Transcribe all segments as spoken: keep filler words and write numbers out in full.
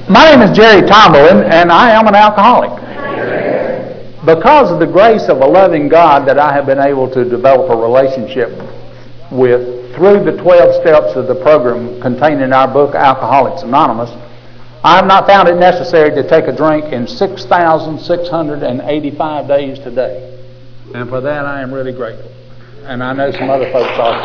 My name is Jerry Tomberlin, and I am an alcoholic. Because of the grace of a loving God that I have been able to develop a relationship with through the twelve steps of the program contained in our book, Alcoholics Anonymous, I have not found it necessary to take a drink in six thousand six hundred eighty-five days today. And for that I am really grateful. And I know some other folks are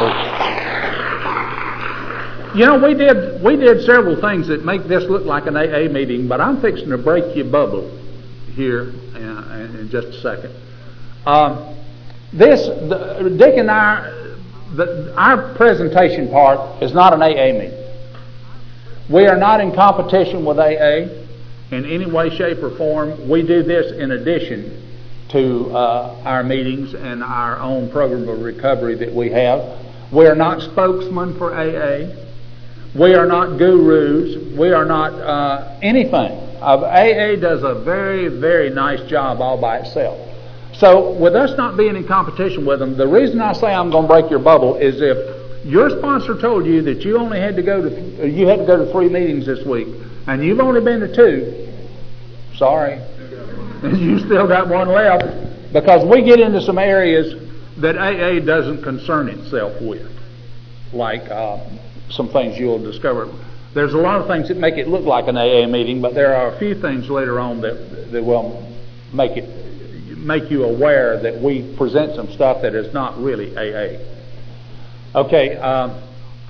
too. You know, we did we did several things that make this look like an A A meeting, but I'm fixing to break your bubble here in, in just a second. Um, this, the, Dick and I, the, our presentation part is not an A A meeting. We are not in competition with A A in any way, shape, or form. We do this in addition to uh, our meetings and our own program of recovery that we have. We are not spokesmen for A A. We are not gurus. We are not uh, anything. Uh, A A does a very, very nice job all by itself. So with us not being in competition with them, the reason I say I'm going to break your bubble is if your sponsor told you that you only had to go to you had to go to three meetings this week, and you've only been to two. Sorry, you still got one left, because we get into some areas that A A doesn't concern itself with, like uh, some things you'll discover. There's a lot of things that make it look like an A A meeting, but there are a few things later on that that will make it make you aware that we present some stuff that is not really A A. Okay, um,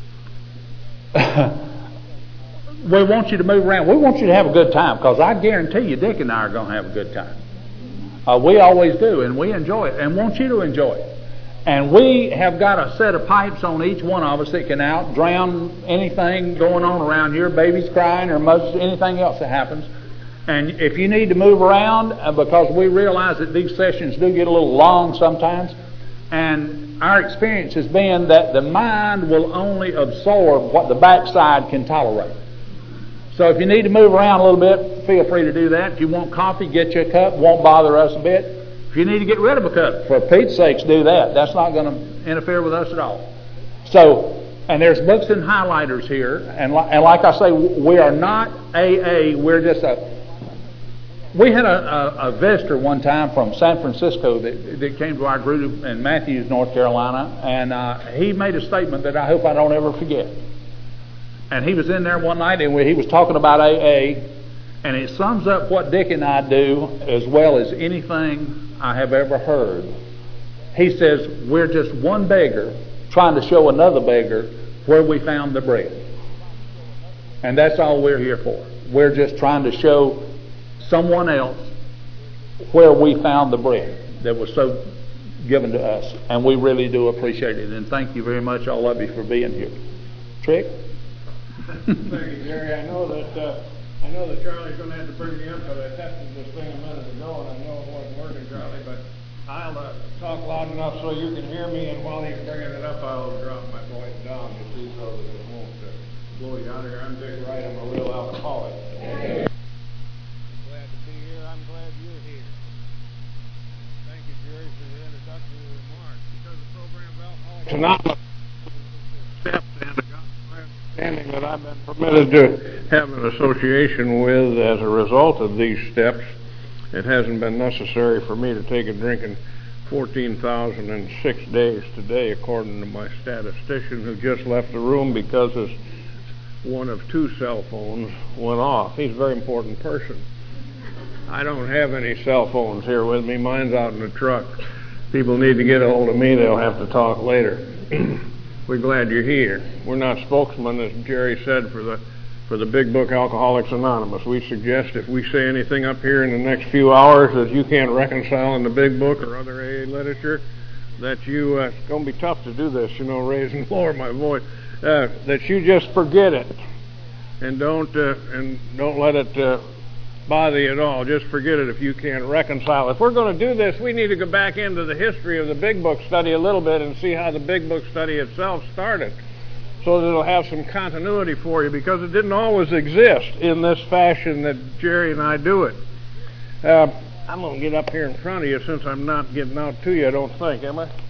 we want you to move around. We want you to have a good time, because I guarantee you Dick and I are going to have a good time. Uh, we always do, and we enjoy it, and want you to enjoy it. And we have got a set of pipes on each one of us that can out drown anything going on around here, babies crying or most anything else that happens. And if you need to move around, uh, because we realize that these sessions do get a little long sometimes, and our experience has been that the mind will only absorb what the backside can tolerate. So if you need to move around a little bit, feel free to do that. If you want coffee, get you a cup. Won't bother us a bit. If you need to get rid of a cup, for Pete's sakes, do that. That's not going to interfere with us at all. So, and there's books and highlighters here. And, li- and like I say, we are not A A. We're just a... We had a, a, a visitor one time from San Francisco that, that came to our group in Matthews, North Carolina, and uh, he made a statement that I hope I don't ever forget. And he was in there one night, and we, he was talking about A A, and it sums up what Dick and I do as well as anything I have ever heard. He says, we're just one beggar trying to show another beggar where we found the bread. And that's all we're here for. We're just trying to show someone else where we found the bread that was so given to us, and we really do appreciate it. And thank you very much, all of you, for being here. Trick? Thank you, Jerry. I know that uh, I know that Charlie's going to have to bring me up, because I tested this thing a minute ago, and I know it wasn't working, Charlie. But I'll uh, talk loud enough so you can hear me, and while he's bringing it up, I'll drop my voice down, you see, so that it won't uh, blow you out of here. I'm Dick Wright. I'm a real alcoholic. I'm glad you're here. Thank you, Jerry, for the introductory remarks. Because the program of Alcoholics Anonymous steps, and I got my understanding that I've been permitted to have an association with as a result of these steps, it hasn't been necessary for me to take a drink in fourteen thousand six days today, according to my statistician, who just left the room because his one of two cell phones went off. He's a very important person. I don't have any cell phones here with me. Mine's out in the truck. People need to get a hold of me. They'll have to talk later. We're glad you're here. We're not spokesmen, as Jerry said, for the for the Big Book Alcoholics Anonymous. We suggest if we say anything up here in the next few hours that you can't reconcile in the Big Book or other A A literature, that you, uh, it's going to be tough to do this, you know, raise and lower my voice, uh, that you just forget it and don't uh, and don't let it uh, bother you at all. Just forget it if you can't reconcile. If we're going to do this, we need to go back into the history of the Big Book study a little bit and see how the Big Book study itself started, so that it'll have some continuity for you, because it didn't always exist in this fashion that Jerry and I do it. Uh, I'm going to get up here in front of you, since I'm not getting out to you, I don't think, am I?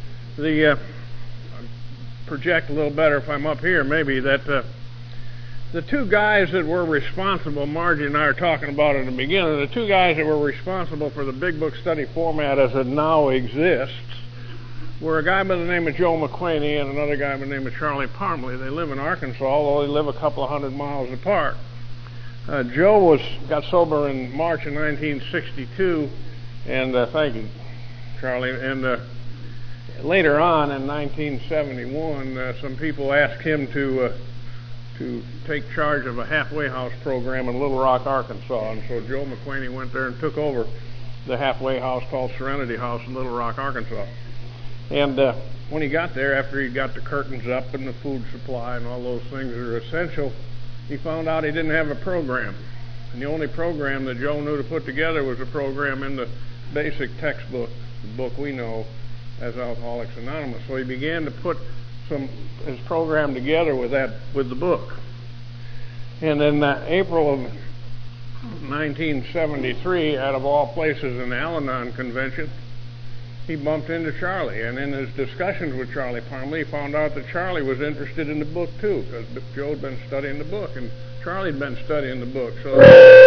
The uh, project a little better if I'm up here, maybe. That uh, the two guys that were responsible, Margie and I are talking about in the beginning, the two guys that were responsible for the big book study format as it now exists were a guy by the name of Joe McQuaney and another guy by the name of Charlie Parmley. They live in Arkansas, although they live a couple of hundred miles apart. Uh, Joe was got sober in March of nineteen sixty-two, and uh, thank you, Charlie. And uh, later on in nineteen seventy-one, uh, some people asked him to uh, to take charge of a halfway house program in Little Rock, Arkansas. And so Joe McQuaney went there and took over the halfway house called Serenity House in Little Rock, Arkansas. And uh, when he got there, after he got the curtains up and the food supply and all those things that are essential, he found out he didn't have a program. And the only program that Joe knew to put together was a program in the basic textbook, the book we know as Alcoholics Anonymous. So he began to put some his program together with that with the book. And in uh, April of nineteen seventy-three, out of all places, in the Al-Anon convention, he bumped into Charlie. And in his discussions with Charlie Parmley, he found out that Charlie was interested in the book too, because Joe had been studying the book, and Charlie had been studying the book. So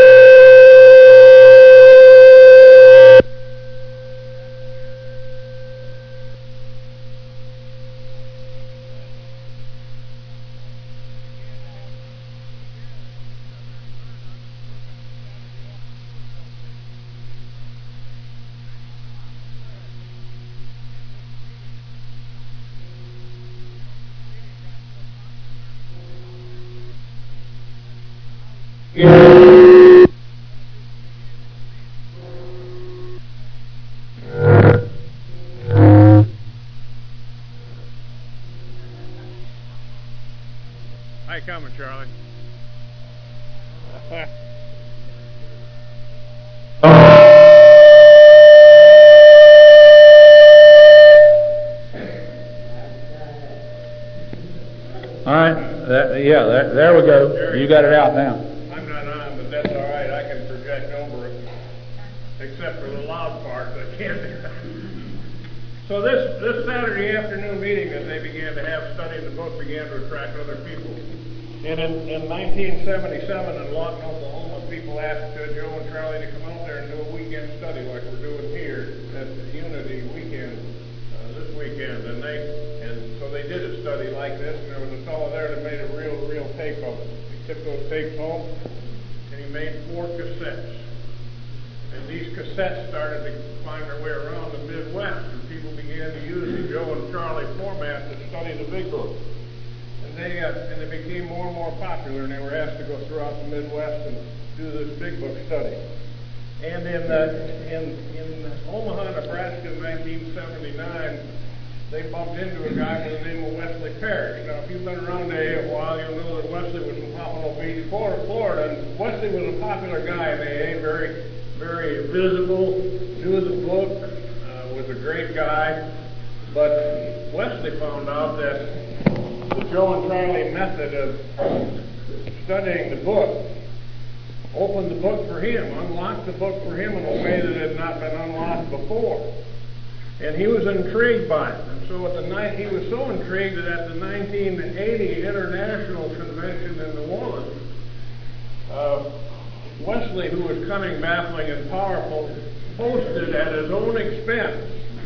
How you coming, Charlie? All right. That, yeah, there, there we go. You got it out now. I'm not on, but that's all right. I can project over it, except for the loud part. I can't do that. So this, this Saturday afternoon meeting that they began to have studying the book began to attract other people. And in, in nineteen seventy-seven in Lawton, Oklahoma, people asked uh, Joe and Charlie to come out there and do a weekend study like we're doing here at the Unity weekend uh, this weekend. And they and so they did a study like this, and there was a fellow there that made a real, real tape of it. He took those tapes home, and he made four cassettes. And these cassettes started to find their way around the Midwest, and people began to use the Joe and Charlie format to study the big book. And they uh, and they became more and more popular, and they were asked to go throughout the Midwest and do this big book study. And in uh, in in Omaha, Nebraska, in nineteen seventy-nine, they bumped into a guy by the name of Wesley Parrish. Now, if you've been around A A a while, you'll know that Wesley was from Pompano Beach, Florida, and Wesley was a popular guy in A A, very very visible, knew the book, uh, was a great guy. But Wesley found out that the Joe and Charlie method of studying the book opened the book for him, unlocked the book for him in a way that had not been unlocked before. And he was intrigued by it. And so at the night, he was so intrigued that at the nineteen eighty International Convention in New Orleans, uh, Wesley, who was cunning, baffling, and powerful, hosted at his own expense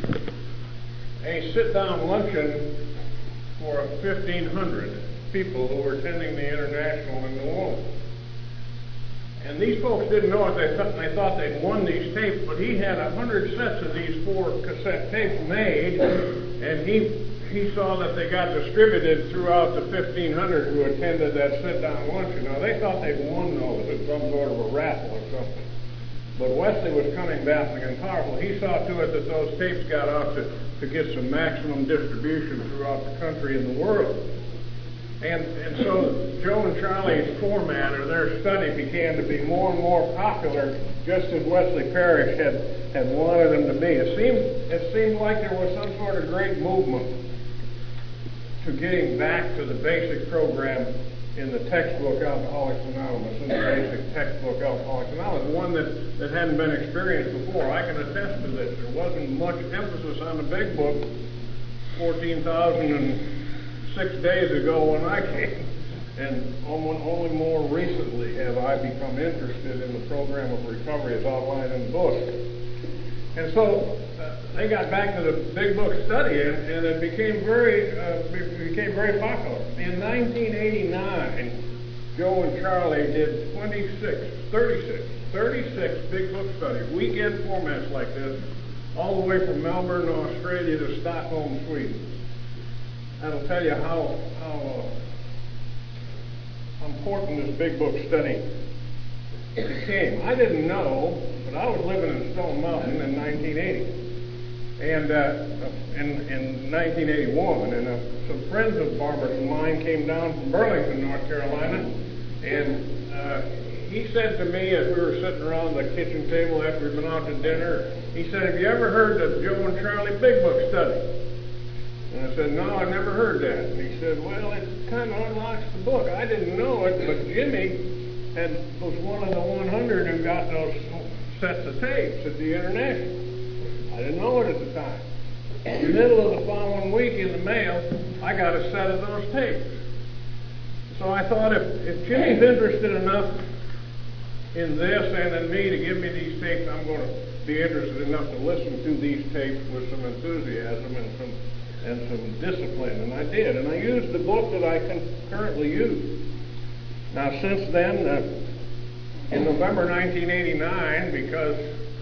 a sit-down luncheon for fifteen hundred people who were attending the International in New Orleans. And these folks didn't know it. They thought, they thought they'd won these tapes, but he had a hundred sets of these four cassette tapes made, and he he saw that they got distributed throughout the fifteen hundred who attended that sit-down luncheon. Now, they thought they'd won those at some sort of a raffle or something. But Wesley was cunning, baffling, and powerful. He saw to it that those tapes got out to, to get some maximum distribution throughout the country and the world. And, and so Joe and Charlie's format, or their study, began to be more and more popular, just as Wesley Parrish had, had wanted them to be. It seemed, it seemed like there was some sort of great movement to getting back to the basic program in the textbook Alcoholics Anonymous, in the basic textbook Alcoholics Anonymous, one that, that hadn't been experienced before. I can attest to this. There wasn't much emphasis on the big book fourteen thousand six days ago when I came. And only more recently have I become interested in the program of recovery as outlined in the book. And so uh, they got back to the big book study, and, and it became very uh, became very popular. In nineteen eighty-nine, Joe and Charlie did twenty-six, thirty-six, thirty-six big book studies, weekend formats like this, all the way from Melbourne, Australia to Stockholm, Sweden. That'll tell you how how uh, important this big book study became. I didn't know, but I was living in Stone Mountain in nineteen eighty, and uh, in, in nineteen eighty-one, and uh, some friends of Barbara's and mine came down from Burlington, North Carolina, and uh, he said to me as we were sitting around the kitchen table after we'd been out to dinner, he said, "Have you ever heard the Joe and Charlie Big Book study?" And I said, "No, I never heard that." And he said, "Well, it kind of unlocks the book. I didn't know it, but Jimmy had was one of the one hundred who got those sets of tapes at the International. I didn't know it at the time. In the middle of the following week in the mail, I got a set of those tapes. So I thought if, if Jimmy's interested enough in this and in me to give me these tapes, I'm going to be interested enough to listen to these tapes with some enthusiasm and some and some discipline. And I did. And I used the book that I can currently use. Now, since then, uh, in November nineteen eighty-nine, because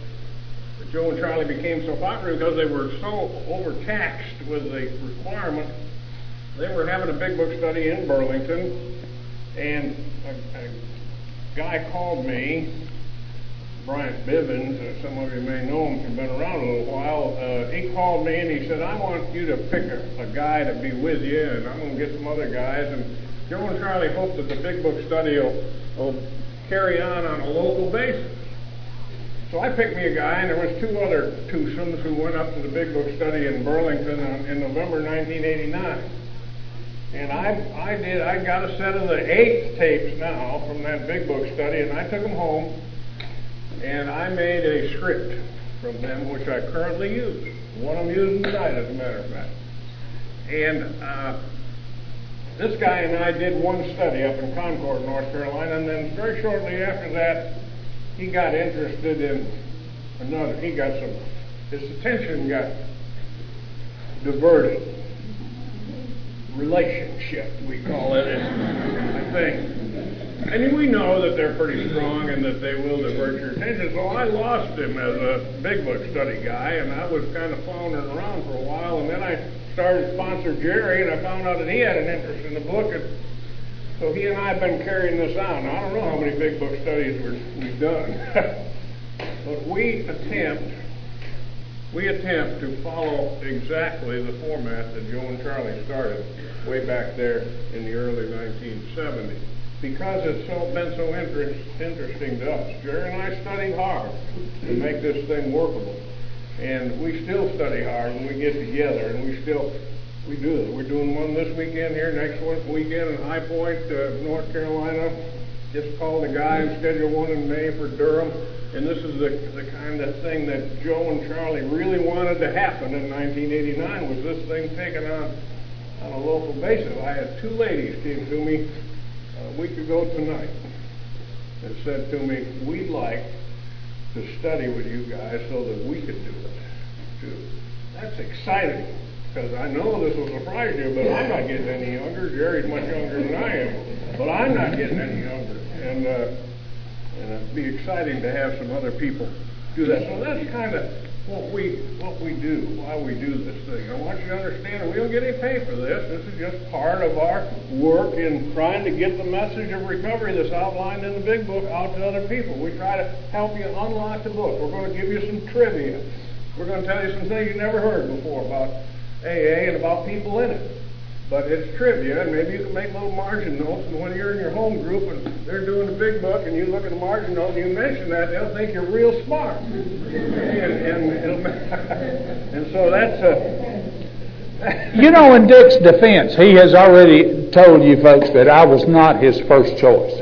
Joe and Charlie became so popular because they were so overtaxed with the requirement, they were having a big book study in Burlington, and a, a guy called me, Bryant Bivens, uh, some of you may know him, he's been around a little while. Uh, he called me and he said, "I want you to pick a, a guy to be with you, and I'm going to get some other guys." And Joe and Charlie hope that the big book study will, will carry on on a local basis. So I picked me a guy, and there was two other twosomes who went up to the big book study in Burlington on, in November nineteen eighty-nine. And I, I did, I got a set of the eighth tapes now from that big book study, and I took them home, and I made a script from them, which I currently use. One I'm using tonight, as a matter of fact. And uh, this guy and I did one study up in Concord, North Carolina, and then very shortly after that, he got interested in another. He got some, his attention got diverted. Relationship, we call it, I think. And we know that they're pretty strong and that they will divert your attention. So I lost him as a big book study guy, and I was kind of floundering around for a while, and then I started to sponsor Jerry, and I found out that he had an interest in the book, and so he and I have been carrying this on. Now, I don't know how many big book studies we've done, but we attempt, we attempt to follow exactly the format that Joe and Charlie started way back there in the early nineteen seventies, because it's so been so interest, interesting to us. Jerry and I studied hard to make this thing workable, and we still study hard when we get together, and we still we do it. We're doing one this weekend here, next one weekend in High Point, uh, North Carolina. Just called a guy and scheduled one in May for Durham. And this is the, the kind of thing that Joe and Charlie really wanted to happen in nineteen eighty-nine, was this thing taken on on a local basis. I had two ladies came to me a week ago tonight and said to me, "We'd like to study with you guys so that we could do it too." That's exciting, because I know this will surprise you, but I'm not getting any younger. Jerry's much younger than I am, but I'm not getting any younger. And uh, and it'd be exciting to have some other people do that. So that's kind of what we what we do, why we do this thing. I want you to understand that we don't get any pay for this. This is just part of our work in trying to get the message of recovery that's outlined in the big book out to other people. We try to help you unlock the book. We're going to give you some trivia. We're going to tell you some things you never heard before about A A and about people in it. But it's trivia, and maybe you can make little margin notes, and when you're in your home group and they're doing the big book and you look at the margin note and you mention that, they'll think you're real smart. and, and, it'll, and so that's a... You know, in Dick's defense, he has already told you folks that I was not his first choice.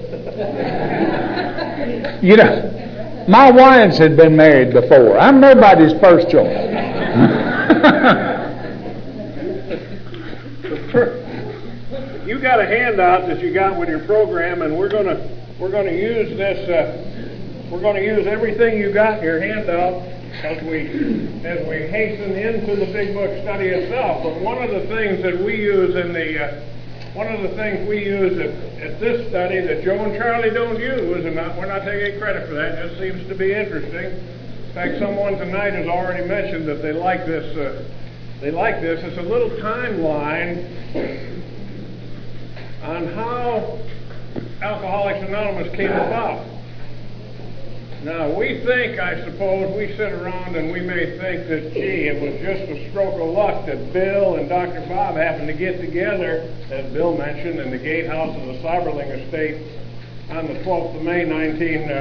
You know, my wives had been married before. I'm nobody's first choice. You got a handout that you got with your program, and we're gonna we're gonna use this. Uh, we're gonna use everything you got in your handout as we as we hasten into the Big Book study itself. But one of the things that we use in the uh, one of the things we use at, at this study that Joe and Charlie don't use, and not, we're not taking any credit for that. It just seems to be interesting. In fact, someone tonight has already mentioned that they like this. Uh, they like this. It's a little timeline on how Alcoholics Anonymous came about. Now, we think, I suppose, we sit around and we may think that, gee, it was just a stroke of luck that Bill and Doctor Bob happened to get together, as Bill mentioned, in the gatehouse of the Cyberling estate on the twelfth of May, nineteen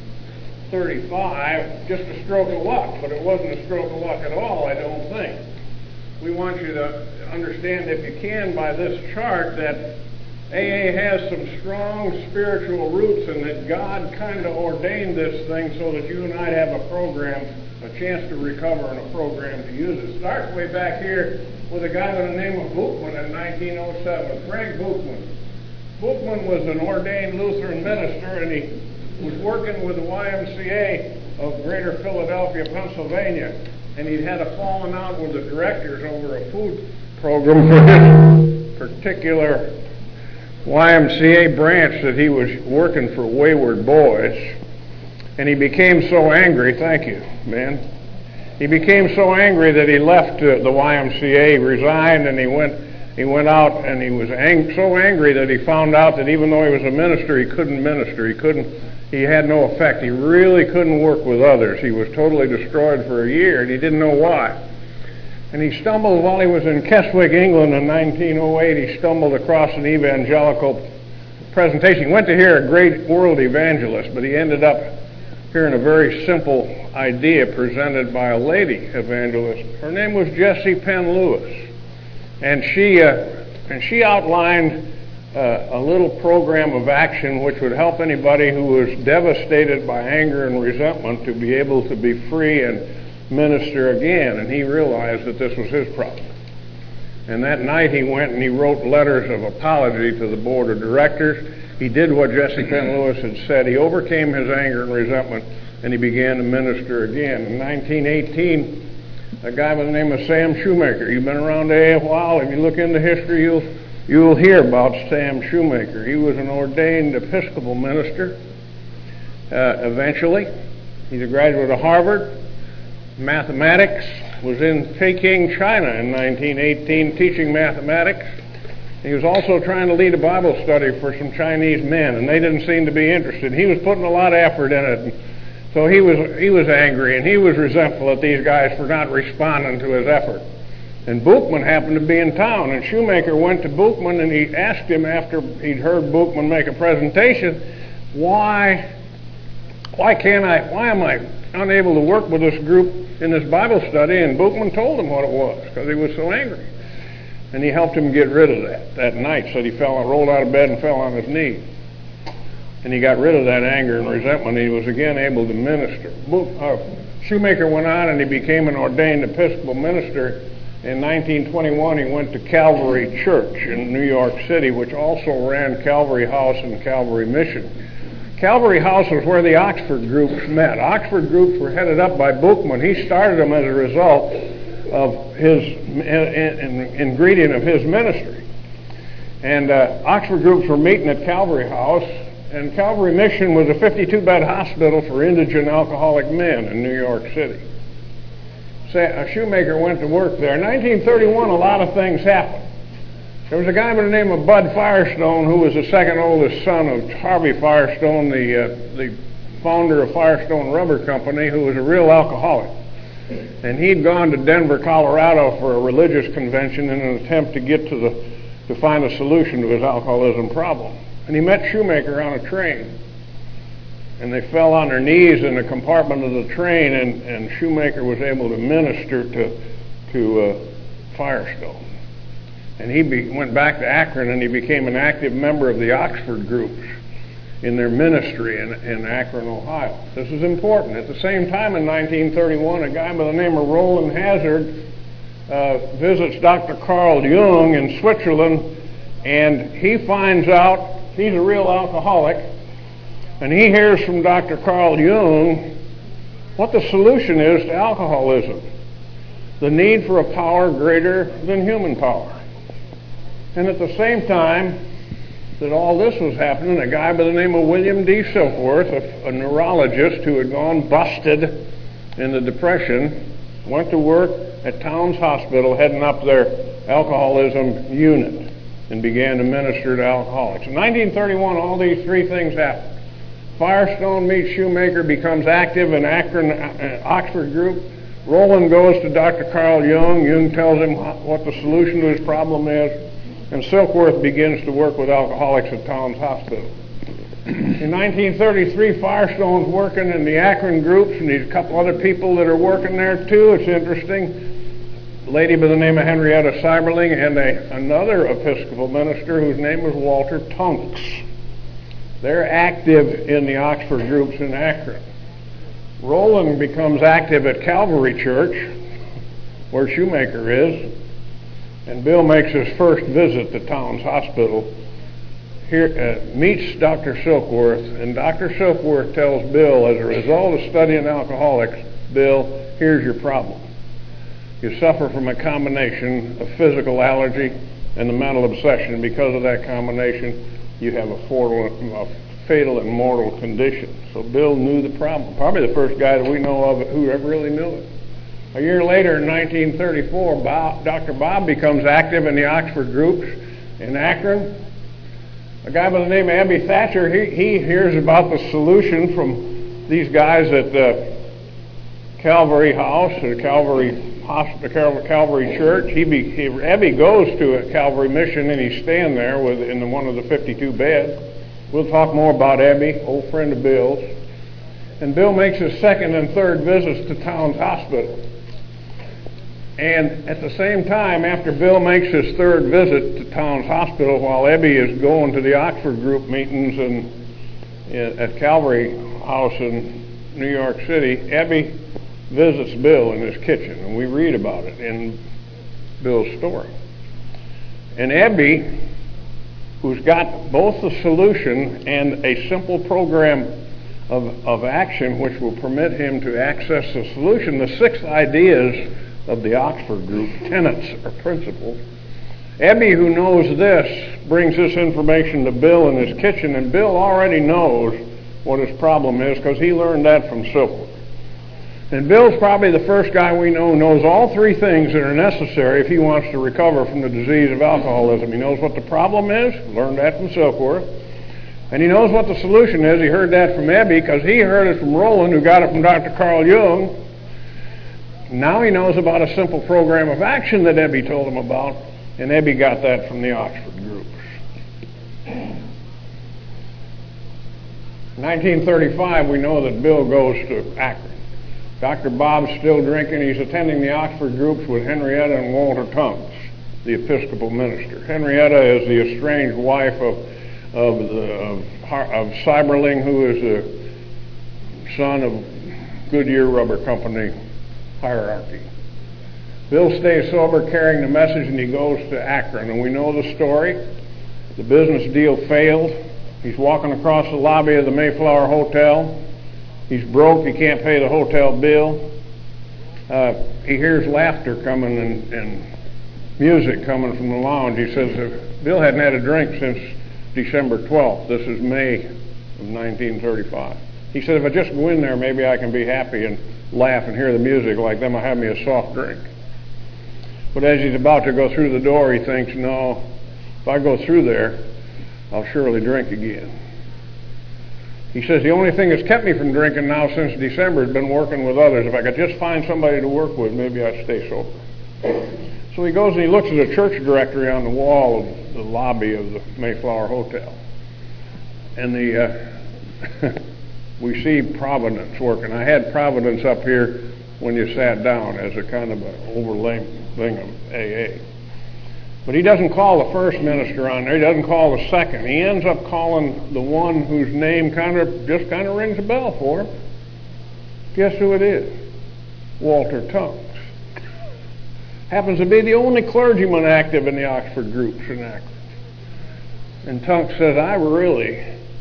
thirty-five. Just a stroke of luck, but it wasn't a stroke of luck at all, I don't think. We want you to understand, if you can, by this chart, that A A has some strong spiritual roots, and that God kind of ordained this thing so that you and I'd have a program, a chance to recover, and a program to use it. Starts way back here with a guy by the name of Bookman in nineteen oh seven, Frank Bookman. Bookman was an ordained Lutheran minister, and he was working with the Y M C A of Greater Philadelphia, Pennsylvania, and he'd had a falling out with the directors over a food program for his particular Y M C A branch that he was working for wayward boys. And he became so angry, thank you, man. He became so angry that he left uh, the Y M C A, resigned, and he went he went out, and he was ang- so angry that he found out that even though he was a minister, he couldn't minister. He couldn't, he had no effect. He really couldn't work with others. He was totally destroyed for a year, and he didn't know why. And he stumbled while he was in Keswick, England in nineteen oh eight. He stumbled across an evangelical presentation. He went to hear a great world evangelist, but he ended up hearing a very simple idea presented by a lady evangelist. Her name was Jessie Penn Lewis, and she uh, and she outlined uh, a little program of action which would help anybody who was devastated by anger and resentment to be able to be free and minister again. And he realized that this was his problem. And that night he went and he wrote letters of apology to the board of directors. He did what Jessie Penn Lewis had said. He overcame his anger and resentment, and he began to minister again. In nineteen eighteen, a guy by the name of Sam Shoemaker. You've been around A A a while. If you look into history, you'll you'll hear about Sam Shoemaker. He was an ordained Episcopal minister. Uh, eventually, he's a graduate of Harvard. Mathematics, was in Peking, China in nineteen eighteen teaching mathematics. He was also trying to lead a Bible study for some Chinese men, and they didn't seem to be interested. He was putting a lot of effort in it, so he was he was angry, and he was resentful at these guys for not responding to his effort. And Bookman happened to be in town, and Shoemaker went to Bookman, and he asked him after he'd heard Bookman make a presentation, why why can't I, why am I unable to work with this group in this Bible study? And Bookman told him what it was, because he was so angry. And he helped him get rid of that that night. Said he fell, rolled out of bed and fell on his knees. And he got rid of that anger and resentment. He was again able to minister. Book, uh, Shoemaker went on and he became an ordained Episcopal minister. In nineteen twenty-one, he went to Calvary Church in New York City, which also ran Calvary House and Calvary Mission. Calvary House was where the Oxford groups met. Oxford groups were headed up by Bookman. He started them as a result of his in, in, ingredient of his ministry. And uh, Oxford groups were meeting at Calvary House, and Calvary Mission was a fifty-two bed hospital for indigent alcoholic men in New York City. A Shoemaker went to work there. In nineteen thirty-one, a lot of things happened. There was a guy by the name of Bud Firestone, who was the second oldest son of Harvey Firestone, the uh, the founder of Firestone Rubber Company, who was a real alcoholic. And he'd gone to Denver, Colorado for a religious convention in an attempt to get to the to find a solution to his alcoholism problem. And he met Shoemaker on a train. And they fell on their knees in the compartment of the train, and, and Shoemaker was able to minister to to uh, Firestone. And he be, went back to Akron, and he became an active member of the Oxford groups in their ministry in, in Akron, Ohio. This is important. At the same time, in nineteen thirty-one, a guy by the name of Roland Hazard uh, visits Doctor Carl Jung in Switzerland, And he finds out he's a real alcoholic, and he hears from Doctor Carl Jung what the solution is to alcoholism. The need for a power greater than human power. And at the same time that all this was happening, a guy by the name of William D. Silkworth, a, a neurologist who had gone busted in the Depression, went to work at Towns Hospital heading up their alcoholism unit and began to minister to alcoholics. In nineteen thirty-one, all these three things happened. Firestone meets Shoemaker, becomes active in Akron, uh, Oxford group. Roland goes to Doctor Carl Jung. Jung tells him what the solution to his problem is. And Silkworth begins to work with alcoholics at Towns Hospital. In nineteen thirty-three, Firestone's working in the Akron groups, and there's a couple other people that are working there too. It's interesting. A lady by the name of Henrietta Seiberling and a, another Episcopal minister whose name was Walter Tunks. They're active in the Oxford groups in Akron. Roland becomes active at Calvary Church, where Shoemaker is, and Bill makes his first visit to Towns Hospital. Here, uh, meets Doctor Silkworth, and Doctor Silkworth tells Bill, as a result of studying alcoholics, Bill, here's your problem. You suffer from a combination of physical allergy and the mental obsession. Because of that combination, you have a, fatal, a fatal and mortal condition. So Bill knew the problem. Probably the first guy that we know of who ever really knew it. A year later, in nineteen thirty-four, Bob, Doctor Bob becomes active in the Oxford groups in Akron. A guy by the name of Abby Thatcher, he, he hears about the solution from these guys at the Calvary House, or Calvary Hospital, Calvary Church. He, be, he Abby goes to a Calvary mission, and he's staying there with in one of the fifty-two beds. We'll talk more about Abby, old friend of Bill's. And Bill makes his second and third visits to Towns Hospital. And at the same time, after Bill makes his third visit to Towns Hospital, while Ebby is going to the Oxford group meetings in, in, at Calvary House in New York City, Ebby visits Bill in his kitchen, and we read about it in Bill's story. And Ebby, who's got both the solution and a simple program of, of action which will permit him to access the solution, the six ideas of the Oxford group, tenets or principles. Ebby, who knows this, brings this information to Bill in his kitchen, and Bill already knows what his problem is because he learned that from Silkworth. And Bill's probably the first guy we know who knows all three things that are necessary if he wants to recover from the disease of alcoholism. He knows what the problem is, learned that from Silkworth, and he knows what the solution is. He heard that from Ebby because he heard it from Roland, who got it from Doctor Carl Jung. Now he knows about a simple program of action that Ebby told him about, and Ebby got that from the Oxford groups. In nineteen thirty-five, we know that Bill goes to Akron. Doctor Bob's still drinking. He's attending the Oxford groups with Henrietta and Walter Tunks, the Episcopal minister. Henrietta is the estranged wife of of, the, of, of Seiberling, who is the son of Goodyear Rubber Company hierarchy. Bill stays sober, carrying the message, and he goes to Akron. And we know the story. The business deal failed. He's walking across the lobby of the Mayflower Hotel. He's broke. He can't pay the hotel bill. Uh, he hears laughter coming and, and music coming from the lounge. He says, uh, Bill hadn't had a drink since December twelfth. This is May of nineteen thirty-five. He said, if I just go in there, maybe I can be happy and laugh and hear the music like them. I'll have me a soft drink. But as he's about to go through the door, he thinks, no, if I go through there, I'll surely drink again. He says, the only thing that's kept me from drinking now since December has been working with others. If I could just find somebody to work with, maybe I'd stay sober. So he goes and he looks at a church directory on the wall of the lobby of the Mayflower Hotel. And the uh, we see Providence working. I had Providence up here when you sat down as a kind of an overlay thing of A A. But he doesn't call the first minister on there. He doesn't call the second. He ends up calling the one whose name kind of just kind of rings a bell for him. Guess who it is? Walter Tunks. Happens to be the only clergyman active in the Oxford groups in Akron. And Tunk says, I really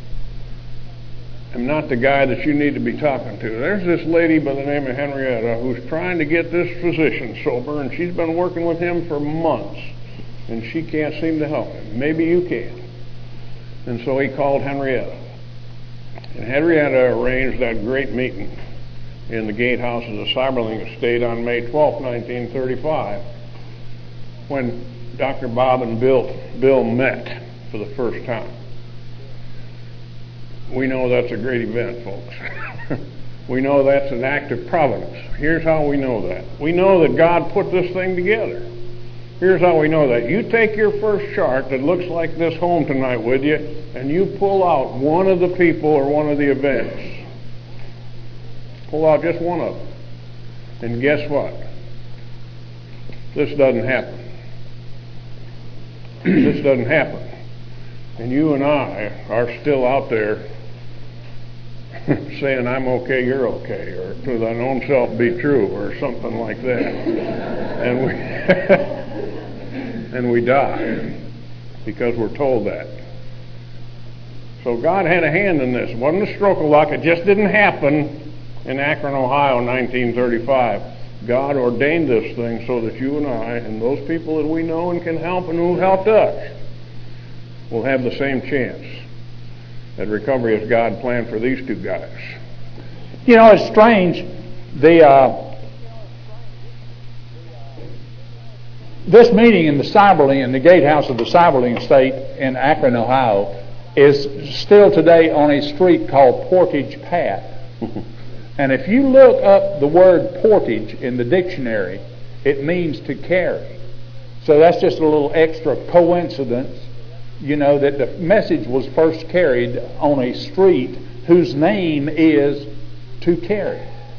am not the guy that you need to be talking to. There's this lady by the name of Henrietta who's trying to get this physician sober, and she's been working with him for months, and she can't seem to help him. Maybe you can. And so he called Henrietta. And Henrietta arranged that great meeting in the gatehouse of the Cyberling estate on May twelfth, nineteen thirty-five, when Doctor Bob and Bill, Bill met for the first time. We know that's a great event, folks. We know that's an act of providence. Here's how we know that. We know that God put this thing together. Here's how we know that. You take your first chart that looks like this home tonight with you, and you pull out one of the people or one of the events. Pull out just one of them. And guess what? This doesn't happen. This doesn't happen. And you and I are still out there saying, I'm okay, you're okay, or to thine own self be true, or something like that. And we and we die because we're told that. So God had a hand in this. It wasn't a stroke of luck. It just didn't happen in Akron, Ohio, nineteen thirty-five. God ordained this thing so that you and I and those people that we know and can help and who helped us will have the same chance at recovery as God planned for these two guys. You know, it's strange. The uh, this meeting in the Cyberling, in the gatehouse of the Cyberling estate in Akron, Ohio, is still today on a street called Portage Path. And if you look up the word portage in the dictionary, it means to carry. So that's just a little extra coincidence, you know, that the message was first carried on a street whose name is to carry.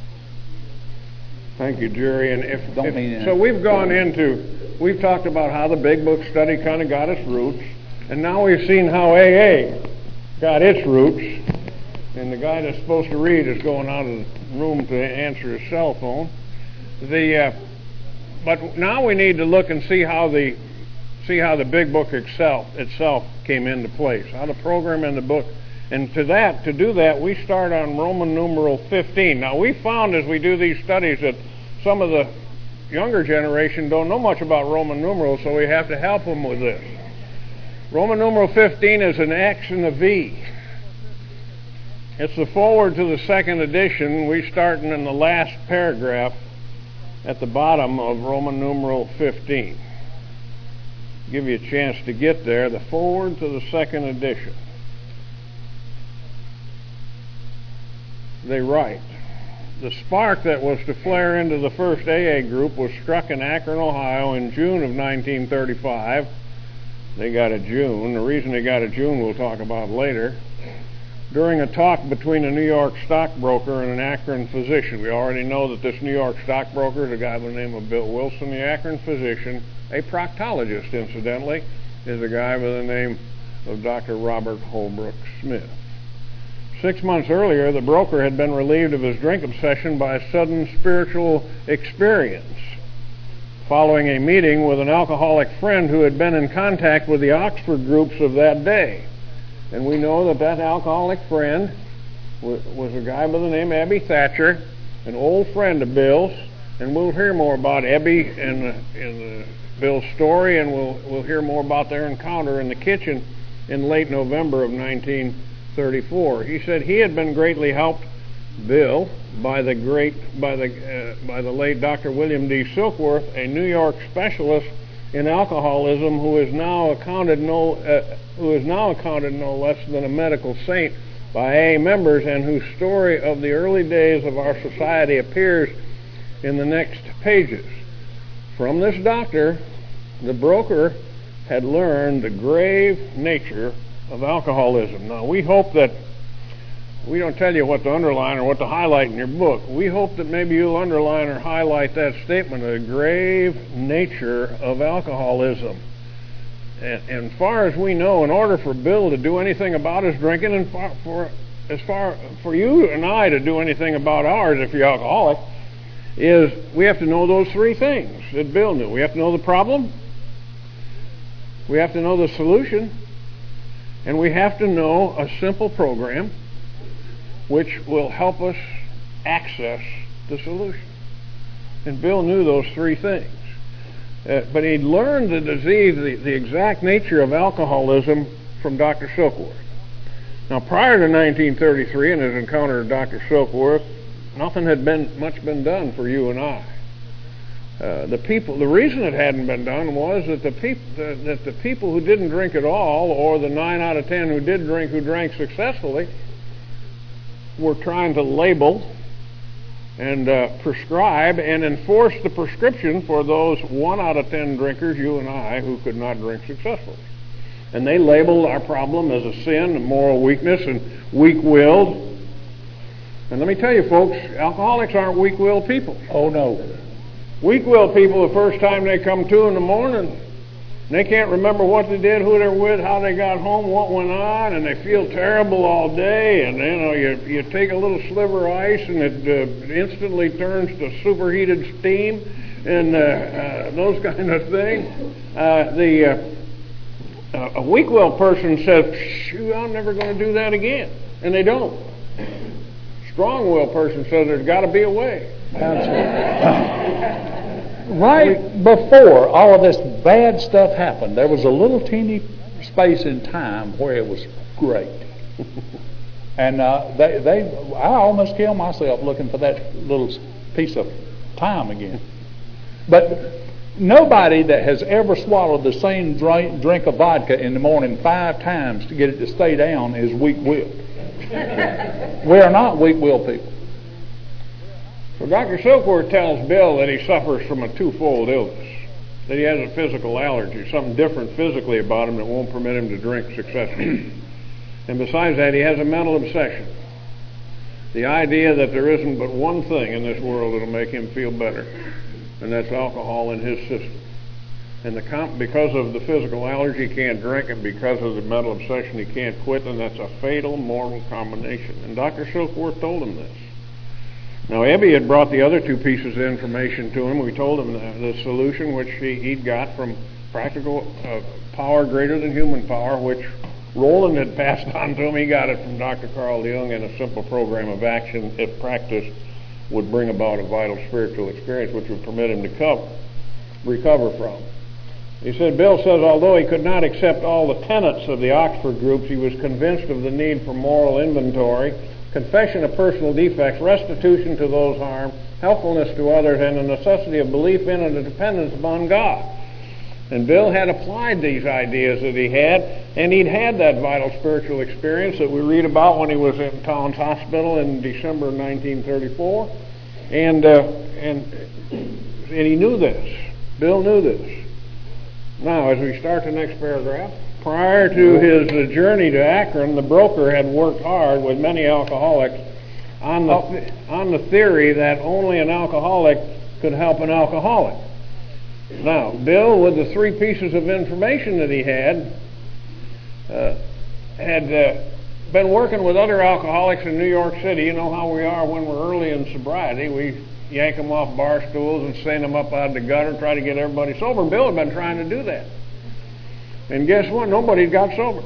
Thank you, Jerry. And if, Don't if mean so, we've gone into, we've talked about how the Big Book study kind of got its roots, and now we've seen how A A got its roots. And the guy that's supposed to read is going out of the room to answer his cell phone. The uh, but now we need to look and see how the see how the Big Book itself itself came into place, how the program in the book. And to that, to do that, we start on Roman numeral fifteen. Now we found as we do these studies that some of the younger generation don't know much about Roman numerals, so we have to help them with this. Roman numeral fifteen is an X and a V. It's the forward to the second edition. We're starting in the last paragraph at the bottom of Roman numeral fifteen. Give you a chance to get there. The forward to the second edition. They write, the spark that was to flare into the first A A group was struck in Akron, Ohio in June of nineteen thirty-five. They got a June. The reason they got a June we'll talk about later. During a talk between a New York stockbroker and an Akron physician. We already know that this New York stockbroker is a guy by the name of Bill Wilson. The Akron physician, a proctologist incidentally, is a guy by the name of Doctor Robert Holbrook Smith. Six months earlier, the broker had been relieved of his drink obsession by a sudden spiritual experience following a meeting with an alcoholic friend who had been in contact with the Oxford groups of that day. And we know that that alcoholic friend was a guy by the name of Ebby Thatcher, an old friend of Bill's, and we'll hear more about Ebby in the, in the Bill's story, and we'll we'll hear more about their encounter in the kitchen in late November of nineteen thirty-four. He said he had been greatly helped, Bill, by the great by the uh, by the late Doctor William D. Silkworth, a New York specialist in alcoholism, who is now accounted no uh, who is now accounted no less than a medical saint by A A members, and whose story of the early days of our society appears in the next pages. From this doctor, the broker had learned the grave nature of alcoholism. Now, we hope that we don't tell you what to underline or what to highlight in your book. We hope that maybe you'll underline or highlight that statement, the grave nature of alcoholism. And, and far as we know, in order for Bill to do anything about his drinking, and far, for as far for you and I to do anything about ours, if you're alcoholic, is we have to know those three things that Bill knew. We have to know the problem, we have to know the solution, And we have to know a simple program which will help us access the solution. And Bill knew those three things. Uh, but he learned the disease, the, the exact nature of alcoholism from Doctor Silkworth. Now, prior to nineteen thirty-three and his encounter with Doctor Silkworth, nothing had been much been done for you and I. Uh, the people, the reason it hadn't been done was that the people, the, that the people who didn't drink at all, or the nine out of ten who did drink, who drank successfully, were trying to label and uh, prescribe and enforce the prescription for those one out of ten drinkers, you and I, who could not drink successfully. And they labeled our problem as a sin, a moral weakness, and weak-willed. And let me tell you, folks, alcoholics aren't weak-willed people. Oh, no. Weak-willed people, the first time they come to in the morning, they can't remember what they did, who they're with, how they got home, what went on, and they feel terrible all day. And you know, you you take a little sliver of ice, and it uh, instantly turns to superheated steam, and uh, uh, those kind of things. Uh, the uh, a weak-willed person says, "Shoot, I'm never going to do that again," and they don't. Strong-willed person says, "There's got to be a way." Right before all of this bad stuff happened, there was a little teeny space in time where it was great. And uh, they, they, I almost killed myself looking for that little piece of time again. But nobody that has ever swallowed the same drink, drink of vodka in the morning five times to get it to stay down is weak-willed. We are not weak-willed people. So Doctor Silkworth tells Bill that he suffers from a twofold illness, that he has a physical allergy, something different physically about him that won't permit him to drink successfully. And besides that, he has a mental obsession, the idea that there isn't but one thing in this world that will make him feel better, and that's alcohol in his system. And the comp- because of the physical allergy, he can't drink, and because of the mental obsession, he can't quit, and that's a fatal mortal combination. And Doctor Silkworth told him this. Now, Ebby had brought the other two pieces of information to him. We told him the, the solution, which he, he'd got from practical uh, power greater than human power, which Roland had passed on to him. He got it from Doctor Carl Jung, and a simple program of action, if practiced, would bring about a vital spiritual experience which would permit him to cover, recover from. He said, Bill says, although he could not accept all the tenets of the Oxford groups, he was convinced of the need for moral inventory, confession of personal defects, restitution to those harmed, helpfulness to others, and the necessity of belief in and a dependence upon God. And Bill had applied these ideas that he had, and he'd had that vital spiritual experience that we read about when he was in Towns Hospital in December of nineteen thirty-four. And, uh, and, and he knew this. Bill knew this. Now, as we start the next paragraph, prior to his uh, journey to Akron, the broker had worked hard with many alcoholics on the th- on the theory that only an alcoholic could help an alcoholic. Now, Bill, with the three pieces of information that he had, uh, had uh, been working with other alcoholics in New York City. You know how we are when we're early in sobriety. We yank them off bar stools and send them up out of the gutter, try to get everybody sober. And Bill had been trying to do that. And guess what? Nobody got sober.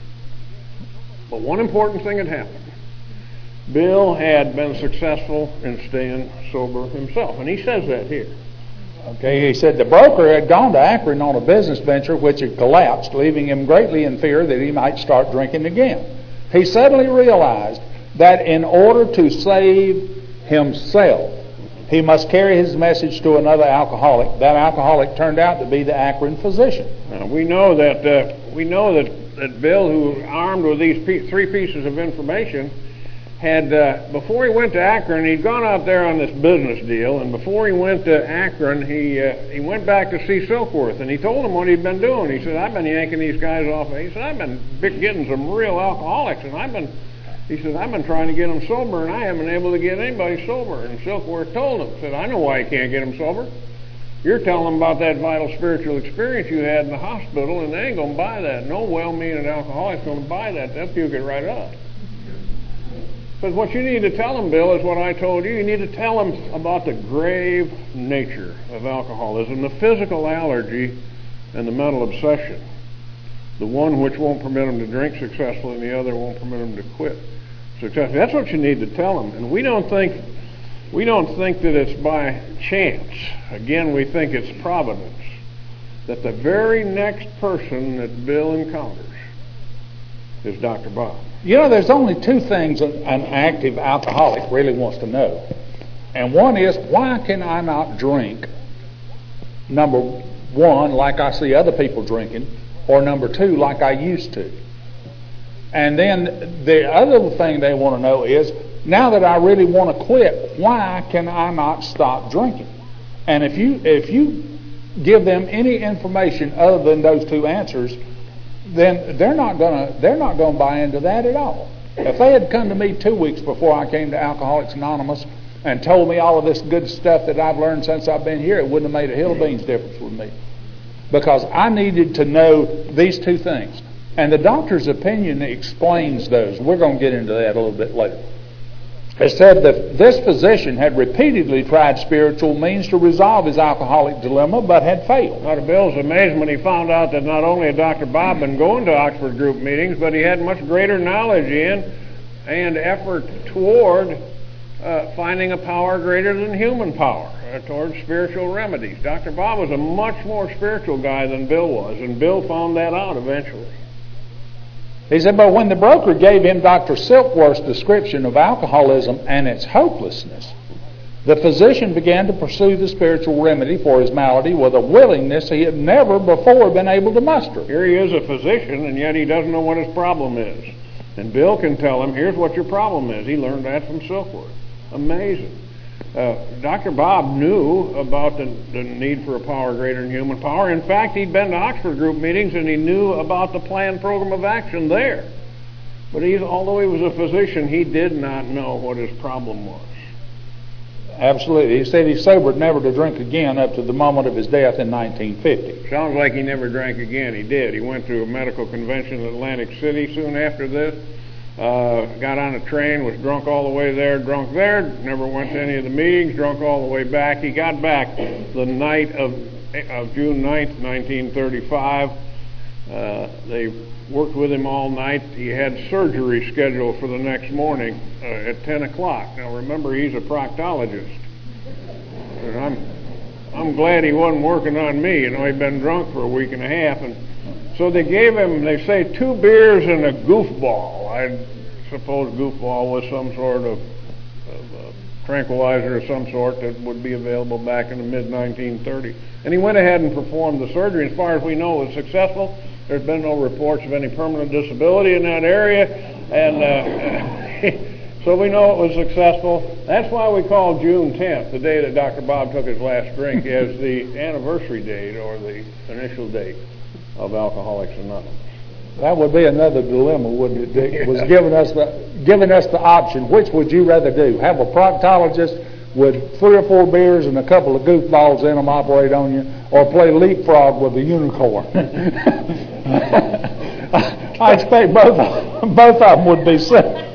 But one important thing had happened. Bill had been successful in staying sober himself. And he says that here. Okay, he said the broker had gone to Akron on a business venture which had collapsed, leaving him greatly in fear that he might start drinking again. He suddenly realized that in order to save himself, he must carry his message to another alcoholic. That alcoholic turned out to be the Akron physician. Now, we know that uh, we know that, that Bill, who armed with these pe- three pieces of information, had uh, before he went to Akron, he'd gone out there on this business deal, and before he went to Akron, he uh, he went back to see Silkworth, and he told him what he'd been doing. He said, "I've been yanking these guys off." He said, "I've been getting some real alcoholics, and I've been." He said, I've been trying to get them sober, and I haven't been able to get anybody sober. And Silkworth told him, said, I know why you can't get them sober. You're telling them about that vital spiritual experience you had in the hospital, and they ain't going to buy that. No well-meaning alcoholic's going to buy that. They'll puke it right up. But what you need to tell them, Bill, is what I told you. You need to tell them about the grave nature of alcoholism, the physical allergy, and the mental obsession. The one which won't permit them to drink successfully, and the other won't permit them to quit successfully. That's what you need to tell them. And we don't think we don't think that it's by chance. Again, we think it's providence that the very next person that Bill encounters is Doctor Bob. You know, there's only two things an, an active alcoholic really wants to know. And one is, why can I not drink, number one, like I see other people drinking, or number two, like I used to? And then the other thing they want to know is, now that I really want to quit, why can I not stop drinking? And if you if you give them any information other than those two answers, then they're not gonna they're not gonna buy into that at all. If they had come to me two weeks before I came to Alcoholics Anonymous and told me all of this good stuff that I've learned since I've been here, it wouldn't have made a hill of beans difference with me, because I needed to know these two things. And the doctor's opinion explains those. We're going to get into that a little bit later. It said that this physician had repeatedly tried spiritual means to resolve his alcoholic dilemma, but had failed. Now, to Bill's amazement, he found out that not only had Doctor Bob been going to Oxford group meetings, but he had much greater knowledge in and effort toward uh, finding a power greater than human power, uh, toward spiritual remedies. Doctor Bob was a much more spiritual guy than Bill was, and Bill found that out eventually. He said, but when the broker gave him Doctor Silkworth's description of alcoholism and its hopelessness, the physician began to pursue the spiritual remedy for his malady with a willingness he had never before been able to muster. Here he is, a physician, and yet he doesn't know what his problem is. And Bill can tell him, here's what your problem is. He learned that from Silkworth. Amazing. Uh, Doctor Bob knew about the, the need for a power greater than human power. In fact, he'd been to Oxford group meetings and he knew about the planned program of action there. But he's, although he was a physician, he did not know what his problem was. Absolutely. He said he sobered never to drink again up to the moment of his death in nineteen fifty. Sounds like he never drank again. He did. He went to a medical convention in Atlantic City soon after this. Uh, got on a train, was drunk all the way there, drunk there, never went to any of the meetings, drunk all the way back. He got back the night of, of June ninth, nineteen thirty-five. Uh, they worked with him all night. He had surgery scheduled for the next morning uh, at ten o'clock. Now remember, he's a proctologist. And I'm, I'm glad he wasn't working on me. You know, he'd been drunk for a week and a half, and so they gave him, they say, two beers and a goofball. I suppose goofball was some sort of, of uh, tranquilizer of some sort that would be available back in the mid nineteen thirties. And he went ahead and performed the surgery. As far as we know, it was successful. There's been no reports of any permanent disability in that area. And uh, so we know it was successful. That's why we call June tenth, the day that Doctor Bob took his last drink, as the anniversary date or the initial date of Alcoholics Anonymous. That would be another dilemma, wouldn't it, Dick? It was giving us the giving us the option. Which would you rather do? Have a proctologist with three or four beers and a couple of goofballs in them operate on you, or play leapfrog with a unicorn? I expect both both of them would be sick.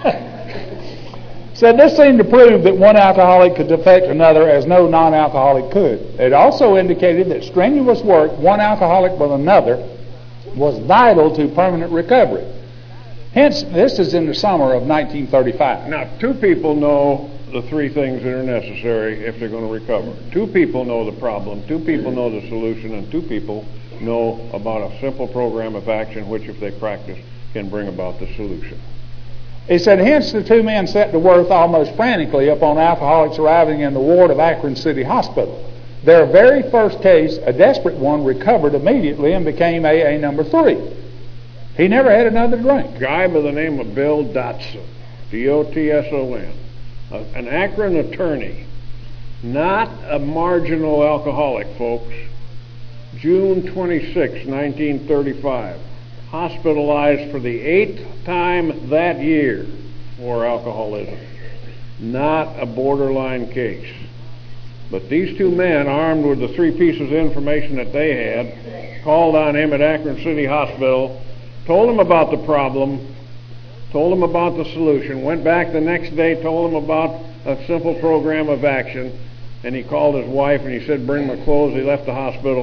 Said this seemed to prove that one alcoholic could affect another as no non-alcoholic could. It also indicated that strenuous work, one alcoholic with another, was vital to permanent recovery. Hence, this is in the summer of nineteen thirty-five. Now, two people know the three things that are necessary if they're going to recover. Two people know the problem, two people know the solution, and two people know about a simple program of action which, if they practice, can bring about the solution. He said, hence the two men set to work almost frantically upon alcoholics arriving in the ward of Akron City Hospital. Their very first case, a desperate one, recovered immediately and became A A number three. He never had another drink. A guy by the name of Bill Dotson, D O T S O N, an Akron attorney, not a marginal alcoholic, folks. June twenty-sixth, nineteen thirty-five. Hospitalized for the eighth time that year for alcoholism. Not a borderline case. But these two men, armed with the three pieces of information that they had, called on him at Akron City Hospital, told him about the problem, told him about the solution, went back the next day, told him about a simple program of action, and he called his wife and he said, bring my clothes. He left the hospital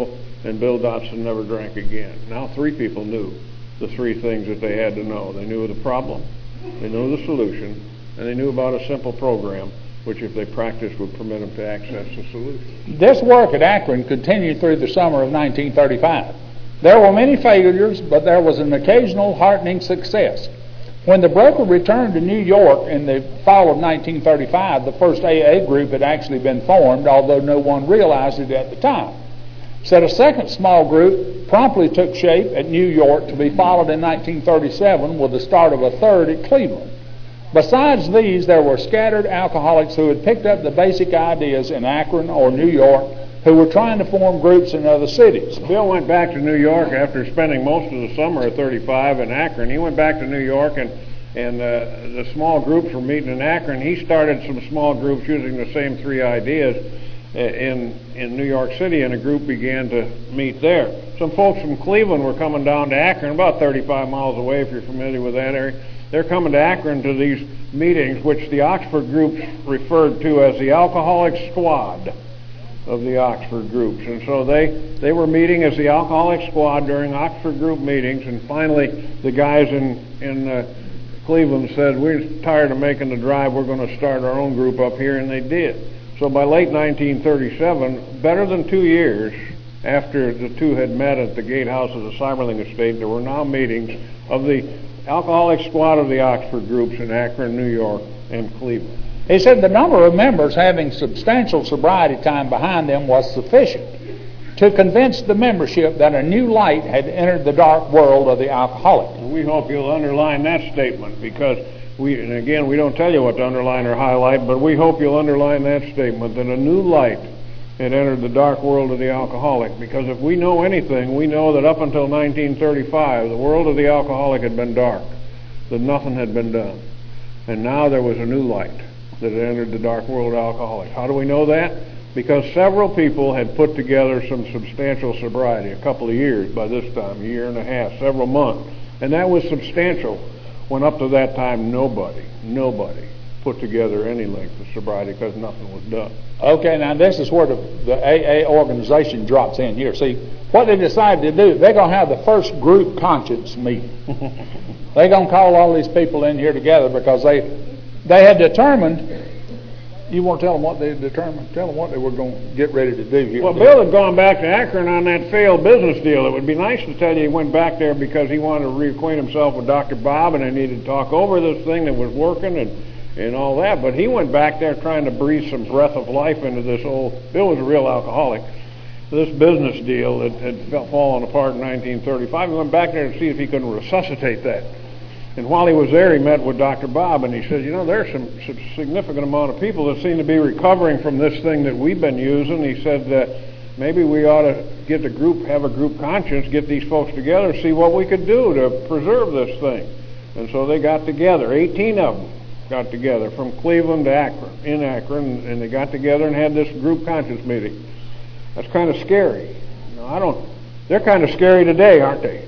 and Bill Dotson never drank again. Now three people knew the three things that they had to know. They knew the problem, they knew the solution, and they knew about a simple program which, if they practiced, would permit them to access the solution. This work at Akron continued through the summer of nineteen thirty-five. There were many failures, but there was an occasional heartening success. When the broker returned to New York in the fall of nineteen thirty-five, the first A A group had actually been formed, although no one realized it at the time. So a second small group promptly took shape at New York, to be followed in nineteen thirty-seven with the start of a third at Cleveland. Besides these, there were scattered alcoholics who had picked up the basic ideas in Akron or New York, who were trying to form groups in other cities. Bill went back to New York after spending most of the summer of thirty-five in Akron. He went back to New York, and and uh, the small groups were meeting in Akron. He started some small groups using the same three ideas in in New York City, and a group began to meet there. Some folks from Cleveland were coming down to Akron, about thirty-five miles away, if you're familiar with that area. They're coming to Akron to these meetings, which the Oxford groups referred to as the Alcoholic Squad of the Oxford groups. And so they, they were meeting as the Alcoholic Squad during Oxford group meetings, and finally the guys in, in uh, Cleveland said, we're tired of making the drive, we're going to start our own group up here, and they did. So by late nineteen thirty-seven, better than two years after the two had met at the gatehouse of the Cyberling estate, there were now meetings of the Alcoholic Squad of the Oxford groups in Akron, New York, and Cleveland. He said the number of members having substantial sobriety time behind them was sufficient to convince the membership that a new light had entered the dark world of the alcoholic. We hope you'll underline that statement, because we, and again, we don't tell you what to underline or highlight, but we hope you'll underline that statement, that a new light had entered the dark world of the alcoholic. Because if we know anything, we know that up until nineteen thirty-five, the world of the alcoholic had been dark, that nothing had been done. And now there was a new light that had entered the dark world of alcoholics. How do we know that? Because several people had put together some substantial sobriety, a couple of years by this time, a year and a half, several months. And that was substantial, when up to that time nobody, nobody put together any length of sobriety, because nothing was done. Okay, now this is where the, the A A organization drops in here. See, what they decided to do, they're going to have the first group conscience meeting. They're going to call all these people in here together, because they they had determined. You want to tell them what they had determined? Tell them what they were going to get ready to do here. Well, Bill had gone back to Akron on that failed business deal. It would be nice to tell you he went back there because he wanted to reacquaint himself with Doctor Bob, and they needed to talk over this thing that was working and, and all that. But he went back there trying to breathe some breath of life into this old... Bill was a real alcoholic. This business deal that had fallen apart in nineteen thirty-five, he went back there to see if he could resuscitate that. And while he was there, he met with Doctor Bob, and he said, you know, there's some, some significant amount of people that seem to be recovering from this thing that we've been using. He said that maybe we ought to get a group, have a group conscience, get these folks together, see what we could do to preserve this thing. And so they got together, eighteen of them got together from Cleveland to Akron, in Akron, and they got together and had this group conscience meeting. That's kind of scary. You know, I don't, they're kind of scary today, aren't they?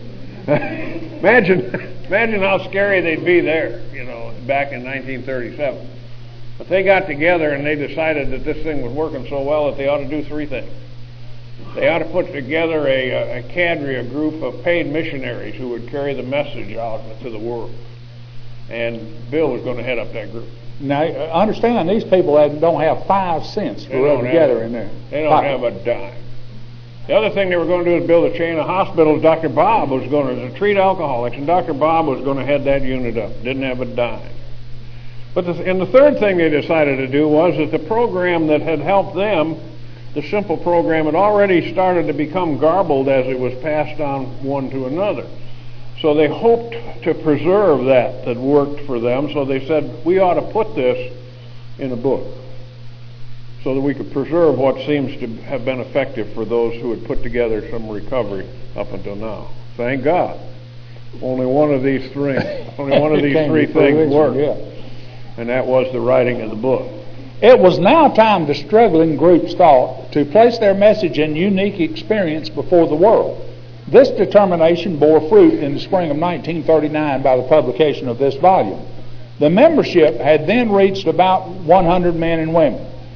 Imagine... Imagine how scary they'd be there, you know, back in nineteen thirty-seven. But they got together and they decided that this thing was working so well that they ought to do three things. They ought to put together a, a cadre, a group of paid missionaries who would carry the message out to the world. And Bill was going to head up that group. Now, understand, these people don't have five cents to rub together in there. They don't have a dime. The other thing they were going to do is build a chain of hospitals. Doctor Bob was going to treat alcoholics, and Doctor Bob was going to head that unit up. Didn't have a dime. But the, and the third thing they decided to do was that the program that had helped them, the simple program, had already started to become garbled as it was passed on one to another. So they hoped to preserve that that worked for them. So they said, we ought to put this in a book, so that we could preserve what seems to have been effective for those who had put together some recovery up until now. Thank God. Only one of these three, only one of these three things worked, yeah. And that was the writing of the book. It was now time the struggling groups thought to place their message and unique experience before the world. This determination bore fruit in the spring of nineteen thirty-nine by the publication of this volume. The membership had then reached about one hundred men and women.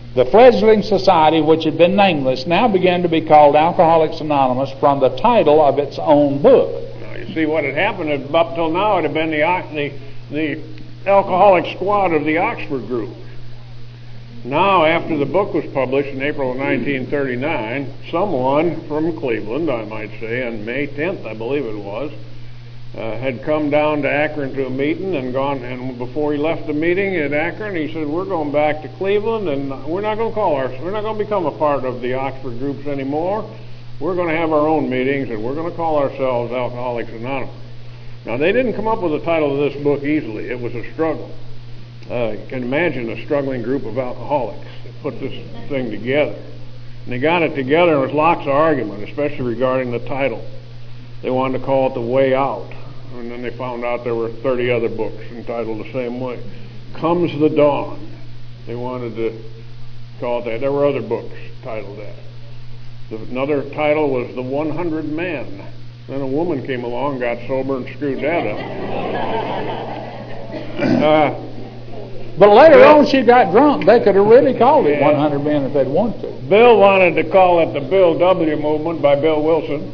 The fledgling society, which had been nameless, now began to be called Alcoholics Anonymous from the title of its own book. Now, you see what had happened up till now, it had been the, the, the alcoholic squad of the Oxford group. Now, after the book was published in April of nineteen thirty-nine, someone from Cleveland, I might say, on May tenth, I believe it was, uh, had come down to Akron to a meeting and gone, and before he left the meeting at Akron, he said, we're going back to Cleveland, and we're not going to call our, we're not going to become a part of the Oxford groups anymore. We're going to have our own meetings, and we're going to call ourselves Alcoholics Anonymous. Now, they didn't come up with the title of this book easily. It was a struggle. Uh, you can imagine a struggling group of alcoholics that put this thing together. And they got it together, and there was lots of argument, especially regarding the title. They wanted to call it The Way Out. And then they found out there were thirty other books entitled the same way. Comes the Dawn. They wanted to call it that. There were other books titled that. The, another title was The one hundred Men. Then a woman came along, got sober, and screwed that up. uh, But later Bill, on, she got drunk. They could have really called it yeah. one hundred Men if they'd wanted to. Bill wanted to call it the Bill W. Movement by Bill Wilson.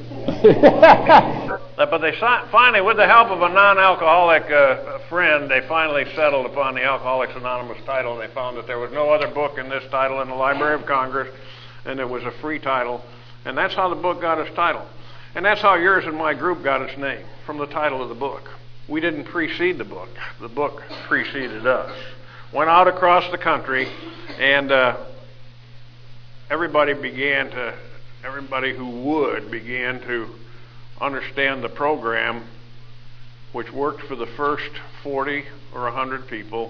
But they finally, with the help of a non-alcoholic uh, friend, they finally settled upon the Alcoholics Anonymous title. They found that there was no other book in this title in the Library of Congress, and it was a free title. And that's how the book got its title. And that's how yours and my group got its name, from the title of the book. We didn't precede the book. The book preceded us. Went out across the country, and uh, everybody began to, everybody who would began to understand the program, which worked for the first forty or one hundred people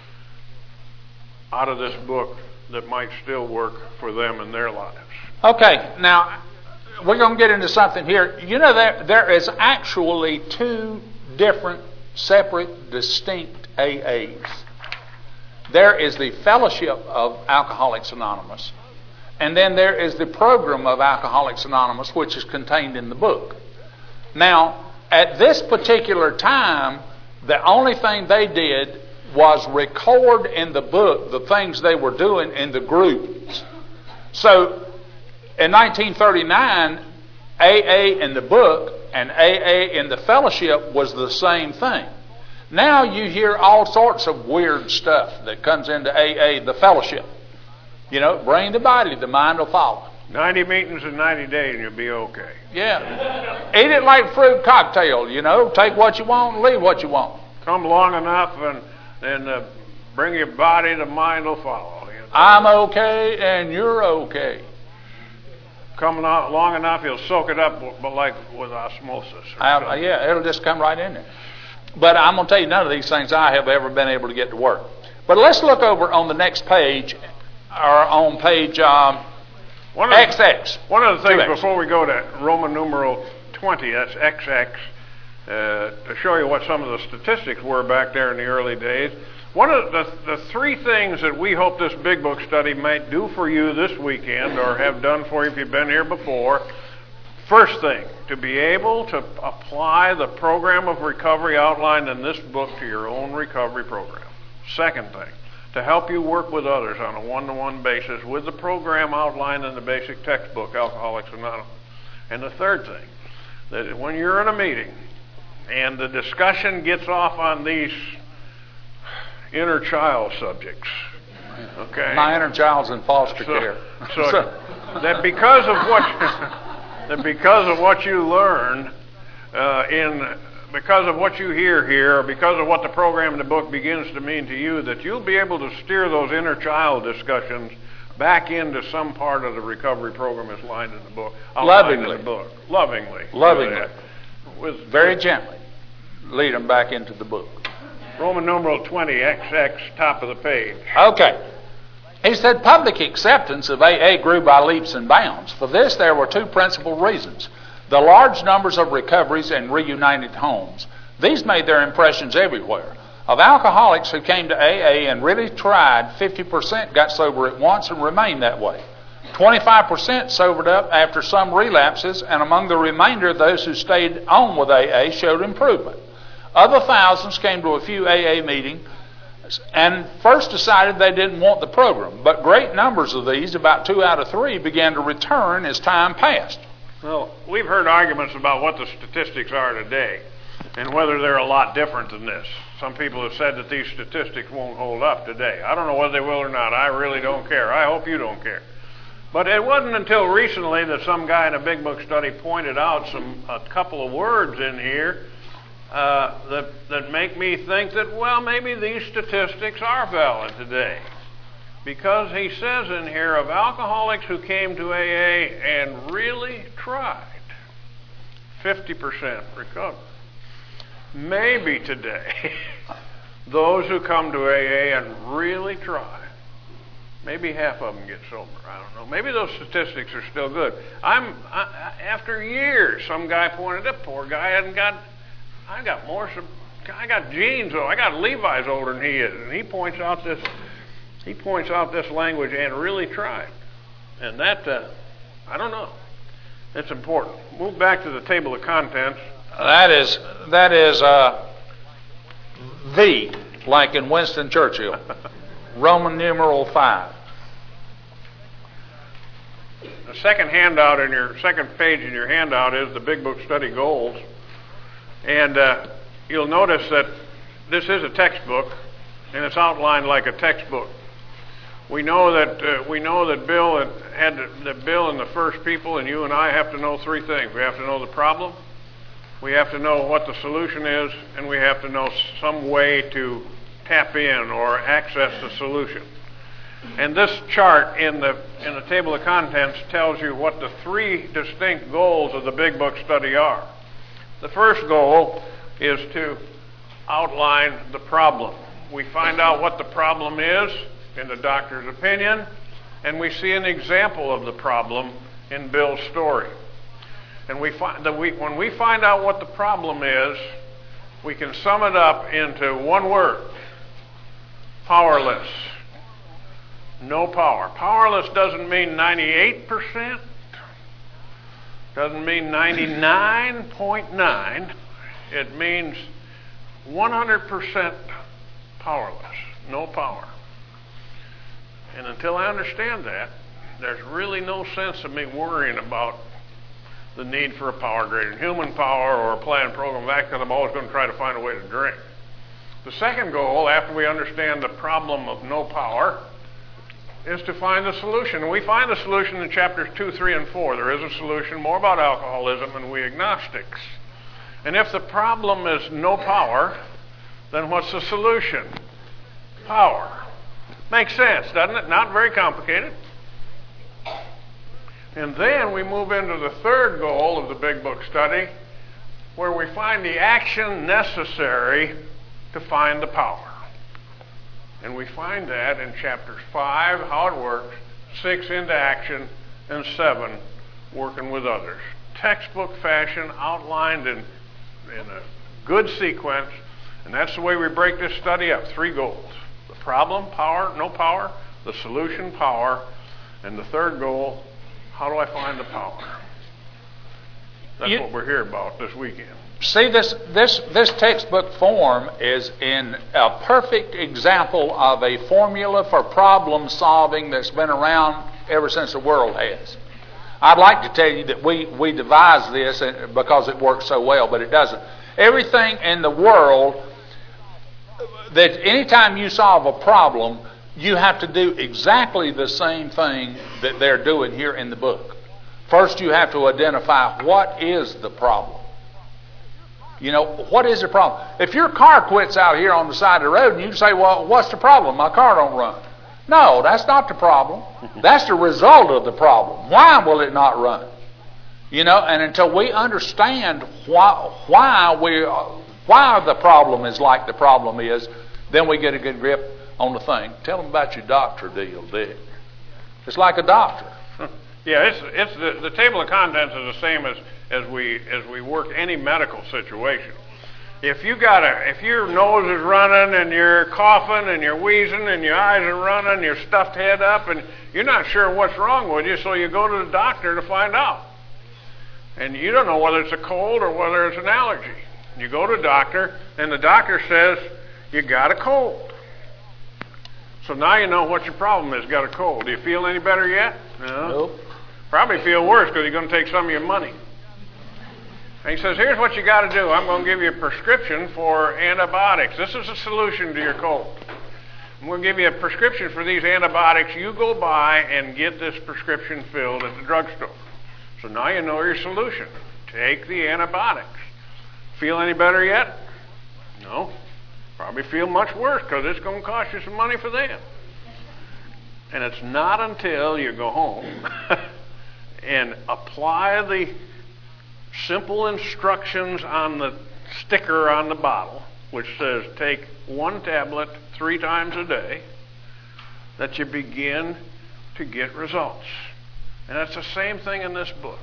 out of this book that might still work for them in their lives. Okay, now we're going to get into something here. You know, there there is actually two different, separate, distinct A As. There is the Fellowship of Alcoholics Anonymous, and then there is the Program of Alcoholics Anonymous, which is contained in the book. Now, at this particular time, the only thing they did was record in the book the things they were doing in the groups. So, in nineteen thirty-nine, A A in the book and A A in the fellowship was the same thing. Now you hear all sorts of weird stuff that comes into A A, the fellowship. You know, bring the body, the mind will follow. ninety meetings in ninety days and you'll be okay. Yeah. Eat it like fruit cocktail, you know. Take what you want and leave what you want. Come long enough and, and uh, bring your body, the mind will follow. You know? I'm okay and you're okay. Come not long enough, you'll soak it up, but like with osmosis. I, yeah, it'll just come right in there. But I'm going to tell you, none of these things I have ever been able to get to work. But let's look over on the next page, or on page um, one of X X. One of the things before we go to Roman numeral twenty, that's X X, uh, to show you what some of the statistics were back there in the early days. One of the, the three things that we hope this big book study might do for you this weekend, or have done for you if you've been here before. First thing, to be able to apply the program of recovery outlined in this book to your own recovery program. Second thing, to help you work with others on a one-to-one basis with the program outlined in the basic textbook, Alcoholics Anonymous. And the third thing, that when you're in a meeting and the discussion gets off on these inner child subjects, okay? My inner child's in foster so, care. So, so that because of what... that because of what you learn uh, in, because of what you hear here, or because of what the program in the book begins to mean to you, that you'll be able to steer those inner child discussions back into some part of the recovery program as lined in the book. Lovingly. In the book. Lovingly. Lovingly. With, Very with, gently. Lead them back into the book. Roman numeral twenty, X X, top of the page. Okay. He said public acceptance of A A grew by leaps and bounds. For this, there were two principal reasons. The large numbers of recoveries and reunited homes. These made their impressions everywhere. Of alcoholics who came to A A and really tried, fifty percent got sober at once and remained that way. twenty-five percent sobered up after some relapses, and among the remainder, those who stayed on with A A showed improvement. Other thousands came to a few A A meetings and first decided they didn't want the program. But great numbers of these, about two out of three, began to return as time passed. Well, we've heard arguments about what the statistics are today and whether they're a lot different than this. Some people have said that these statistics won't hold up today. I don't know whether they will or not. I really don't care. I hope you don't care. But it wasn't until recently that some guy in a big book study pointed out some a couple of words in here uh, that that make me think that, well, maybe these statistics are valid today. Because he says in here of alcoholics who came to A A and really tried, fifty percent recovered. Maybe today, those who come to A A and really try, maybe half of them get sober. I don't know. Maybe those statistics are still good. I'm I, after years, some guy pointed up, poor guy hadn't got. I got more. I got genes. Oh, I got Levi's older than he is, and he points out this. He points out this language and really tried, and that uh, I don't know. That's important. Move back to the table of contents. That is that is uh, the, like in Winston Churchill, Roman numeral five. The second handout in your second page in your handout is the Big Book Study Goals, and uh, you'll notice that this is a textbook, and it's outlined like a textbook. We know that uh, we know that Bill had, had to, that Bill and the first people and you and I have to know three things. We have to know the problem. We have to know what the solution is, and we have to know some way to tap in or access the solution. And this chart in the in the table of contents tells you what the three distinct goals of the Big Book Study are. The first goal is to outline the problem. We find out what the problem is in the doctor's opinion, and we see an example of the problem in Bill's story. And we find that we, when we find out what the problem is, we can sum it up into one word: powerless. No power. Powerless doesn't mean ninety-eight percent, doesn't mean ninety-nine point nine. It means one hundred percent powerless. No power. And until I understand that, there's really no sense of me worrying about the need for a power greater than human power or a planned program of action. I'm always going to try to find a way to drink. The second goal, after we understand the problem of no power, is to find the solution. And we find the solution in chapters two, three, and four. There is a solution more about alcoholism than we agnostics. And if the problem is no power, then what's the solution? Power. Makes sense, doesn't it? Not very complicated. And then we move into the third goal of the Big Book Study, where we find the action necessary to find the power. And we find that in chapters five, how it works, six, into action, and seven, working with others. Textbook fashion, outlined in, in a good sequence, and that's the way we break this study up. Three goals: the problem, power, no power; the solution, power; and the third goal, how do I find the power? That's you, what we're here about this weekend. See, this, this, this textbook form is in a perfect example of a formula for problem solving that's been around ever since the world has. I'd like to tell you that we, we devised this because it works so well, but it doesn't. Everything in the world, that anytime you solve a problem, you have to do exactly the same thing that they're doing here in the book. First, you have to identify what is the problem. You know, what is the problem? If your car quits out here on the side of the road and you say, well, what's the problem? My car don't run. No, that's not the problem. That's the result of the problem. Why will it not run? You know, and until we understand why, why, we, why the problem is like the problem is, then we get a good grip on the thing. Tell them about your doctor deal, Dick. It's like a doctor. Yeah, it's it's the, the table of contents is the same as, as we as we work any medical situation. If you got a if your nose is running and you're coughing and you're wheezing and your eyes are running, your stuffed head up, and you're not sure what's wrong with you, so you go to the doctor to find out. And you don't know whether it's a cold or whether it's an allergy. You go to the doctor, and the doctor says you got a cold. So now you know what your problem is. Got a cold. Do you feel any better yet? No. Nope. Probably feel worse because you're going to take some of your money. And he says, here's what you got to do. I'm going to give you a prescription for antibiotics. This is a solution to your cold. I'm going to give you a prescription for these antibiotics. You go by and get this prescription filled at the drugstore. So now you know your solution. Take the antibiotics. Feel any better yet? No. Probably feel much worse because it's going to cost you some money for them. And it's not until you go home and apply the simple instructions on the sticker on the bottle, which says take one tablet three times a day, that you begin to get results. And that's the same thing in this book.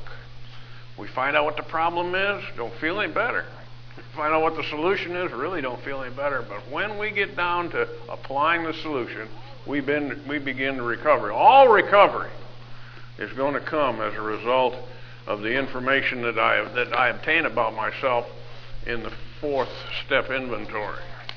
We find out what the problem is, don't feel any better. Find out what the solution is, really don't feel any better. But when we get down to applying the solution, we, been, we begin to recover. All recovery is going to come as a result of the information that I, that I obtain about myself in the fourth step inventory.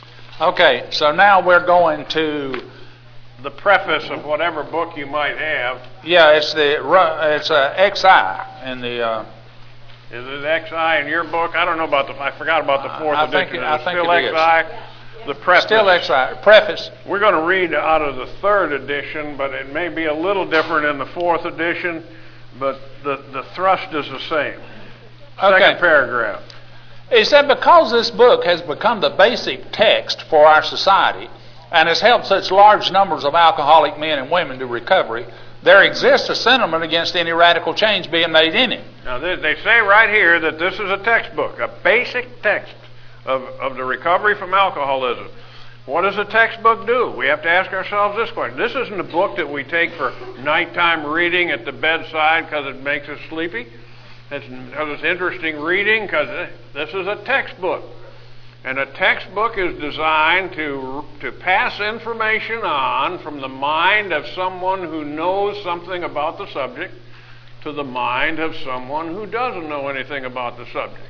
Okay, so now we're going to the preface of whatever book you might have. Yeah, it's the it's uh, X I in the. Uh, Is it X I in your book? I don't know about the. I forgot about the fourth I edition. Think it, I is it think still it X I? is. The preface. Still X I. Preface. We're going to read out of the third edition, but it may be a little different in the fourth edition. But the the thrust is the same. Second Okay. paragraph. He said, because this book has become the basic text for our society and has helped such large numbers of alcoholic men and women to recovery, there exists a sentiment against any radical change being made in it. Now, they, they say right here that this is a textbook, a basic text of, of the recovery from alcoholism. What does a textbook do? We have to ask ourselves this question. This isn't a book that we take for nighttime reading at the bedside because it makes us sleepy. It's because it's interesting reading, because this is a textbook. And a textbook is designed to, to pass information on from the mind of someone who knows something about the subject to the mind of someone who doesn't know anything about the subject.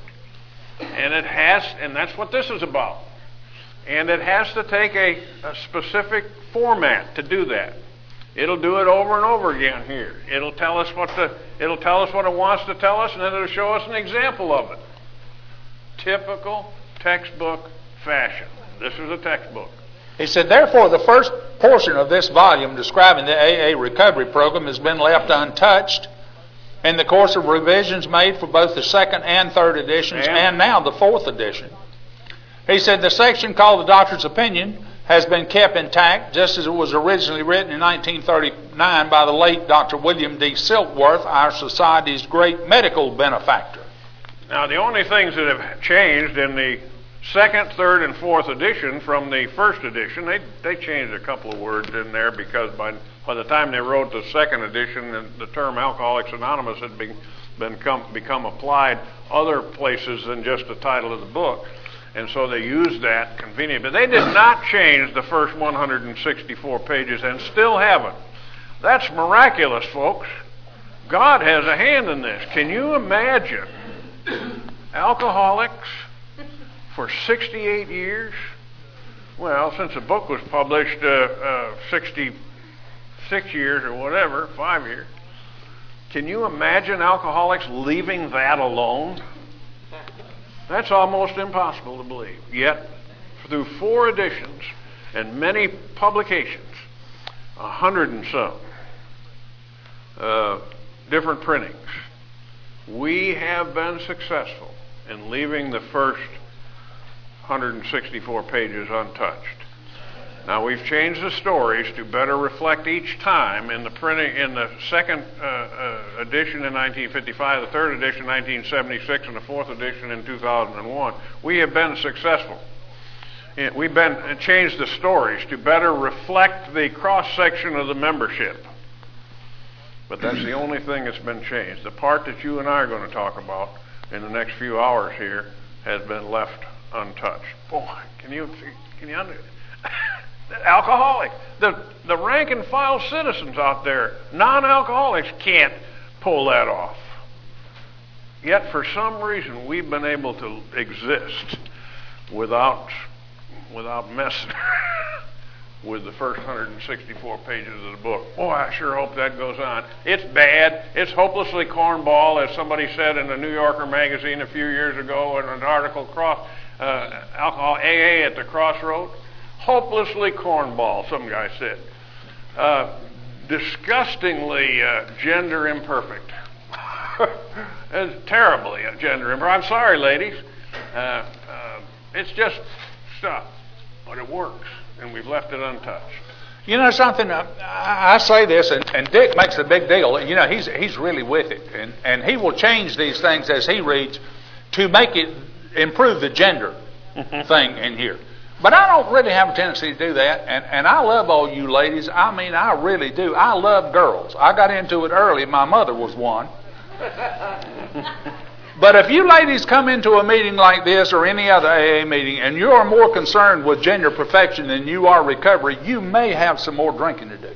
And it has, and that's what this is about. And it has to take a, a specific format to do that. It'll do it over and over again here. It'll tell us what the, it'll tell us what it wants to tell us, and then it'll show us an example of it. Typical textbook fashion. This is a textbook. He said, therefore, the first portion of this volume describing the A A recovery program has been left untouched in the course of revisions made for both the second and third editions And? and now the fourth edition. He said the section called the Doctor's Opinion has been kept intact, just as it was originally written in nineteen thirty-nine by the late Doctor William D. Silkworth, our society's great medical benefactor. Now, the only things that have changed in the second, third, and fourth edition from the first edition, they they changed a couple of words in there because by by the time they wrote the second edition, the term Alcoholics Anonymous had been, been come, become applied other places than just the title of the book. And so they used that conveniently. But they did not change the first one hundred sixty-four pages and still haven't. That's miraculous, folks. God has a hand in this. Can you imagine alcoholics for sixty-eight years? Well, since the book was published, uh, uh, sixty-six years or whatever, five years. Can you imagine alcoholics leaving that alone? That's almost impossible to believe. Yet, through four editions and many publications, a hundred and some uh, different printings, we have been successful in leaving the first one hundred sixty-four pages untouched. Now, we've changed the stories to better reflect each time. In the printing, in the second uh, uh, edition in nineteen fifty-five, the third edition in nineteen seventy-six, and the fourth edition in two thousand one, we have been successful. We've been changed the stories to better reflect the cross-section of the membership. But that's the only thing that's been changed. The part that you and I are going to talk about in the next few hours here has been left untouched. Boy, can you can you understand? Alcoholic. The, the rank and file citizens out there, non-alcoholics, can't pull that off. Yet for some reason we've been able to exist without without messing with the first one hundred sixty-four pages of the book. Boy, I sure hope that goes on. It's bad. It's hopelessly cornball, as somebody said in the New Yorker magazine a few years ago in an article, cross, uh, Alcohol A A at the Crossroads. Hopelessly cornball, some guy said. Uh, disgustingly uh, gender imperfect. It's terribly gender imperfect. I'm sorry, ladies. Uh, uh, it's just stuff, but it works. And we've left it untouched. You know something? I, I say this, and, and Dick makes a big deal. You know, he's he's really with it, and and he will change these things as he reads to make it improve the gender thing in here. But I don't really have a tendency to do that, and and I love all you ladies. I mean, I really do. I love girls. I got into it early. My mother was one. But if you ladies come into a meeting like this or any other A A meeting and you're more concerned with gender perfection than you are recovery, you may have some more drinking to do.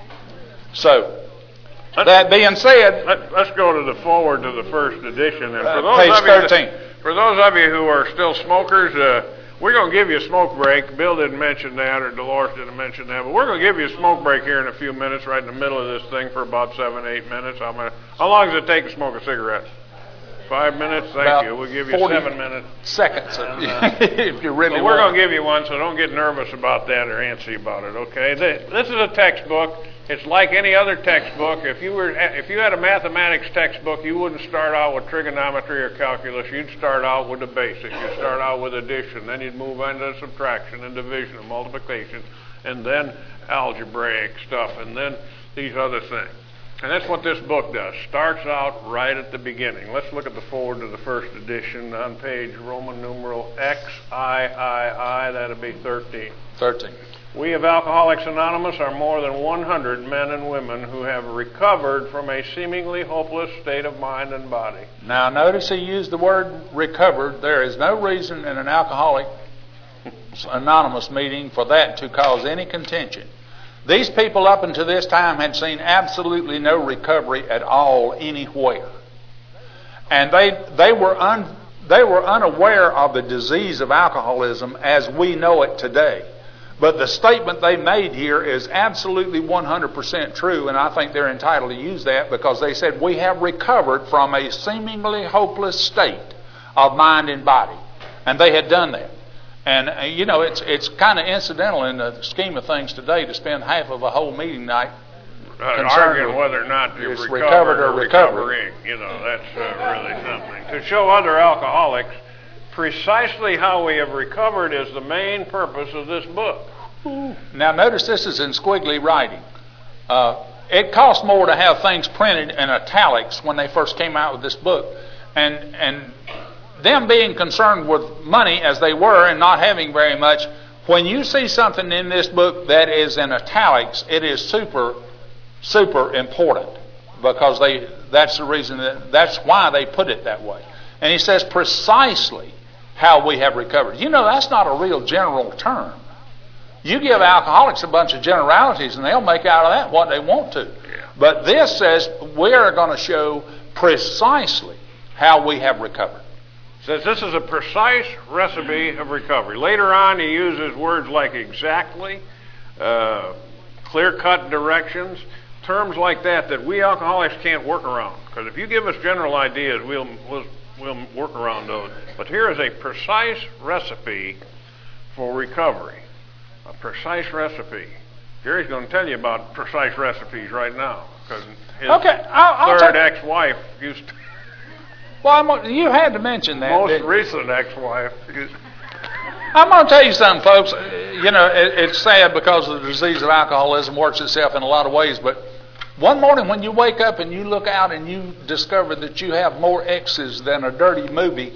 So, let's, that being said... Let, let's go to the forward to the first edition. And for uh, those page of you thirteen. That, for those of you who are still smokers, uh, we're going to give you a smoke break. Bill didn't mention that, or Dolores didn't mention that, but we're going to give you a smoke break here in a few minutes, right in the middle of this thing for about seven, eight minutes. I'm gonna, how long does it take to smoke a cigarette? Five minutes, thank About you. We'll give you seven minutes. Seconds, and, uh, if you really so want. We're going to give you one, so don't get nervous about that or antsy about it, okay? This is a textbook. It's like any other textbook. If you were, if you had a mathematics textbook, you wouldn't start out with trigonometry or calculus. You'd start out with the basics. You'd start out with addition. Then you'd move on to subtraction and division and multiplication, and then algebraic stuff, and then these other things. And that's what this book does. Starts out right at the beginning. Let's look at the forward to the first edition on page Roman numeral X I I I. That'll be thirteen. thirteen. We of Alcoholics Anonymous are more than one hundred men and women who have recovered from a seemingly hopeless state of mind and body. Now notice he used the word recovered. There is no reason in an Alcoholics Anonymous meeting for that to cause any contention. These people up until this time had seen absolutely no recovery at all anywhere. And they they were un, they were unaware of the disease of alcoholism as we know it today. But the statement they made here is absolutely one hundred percent true, and I think they're entitled to use that because they said we have recovered from a seemingly hopeless state of mind and body. And they had done that. And, uh, you know, it's it's kind of incidental in the scheme of things today to spend half of a whole meeting night uh, arguing whether or not you've recovered, recovered or, or recovering. You know, that's uh, really something. To show other alcoholics precisely how we have recovered is the main purpose of this book. Now, notice this is in squiggly writing. Uh, it cost more to have things printed in italics when they first came out with this book. And and... them being concerned with money as they were and not having very much, when you see something in this book that is in italics, it is super, super important because they that's the reason that that's why they put it that way. And he says precisely how we have recovered. You know, that's not a real general term. You give alcoholics a bunch of generalities and they'll make out of that what they want to. But this says we are going to show precisely how we have recovered. Says this is a precise recipe of recovery. Later on, he uses words like exactly, uh, clear-cut directions, terms like that that we alcoholics can't work around. Because if you give us general ideas, we'll, we'll we'll work around those. But here is a precise recipe for recovery. A precise recipe. Gary's going to tell you about precise recipes right now because his okay, I'll, I'll third take... ex-wife used to. Well, I'm, you had to mention that. Most recent ex-wife. I'm going to tell you something, folks. You know, it, it's sad because the disease of alcoholism works itself in a lot of ways. But one morning when you wake up and you look out and you discover that you have more exes than a dirty movie,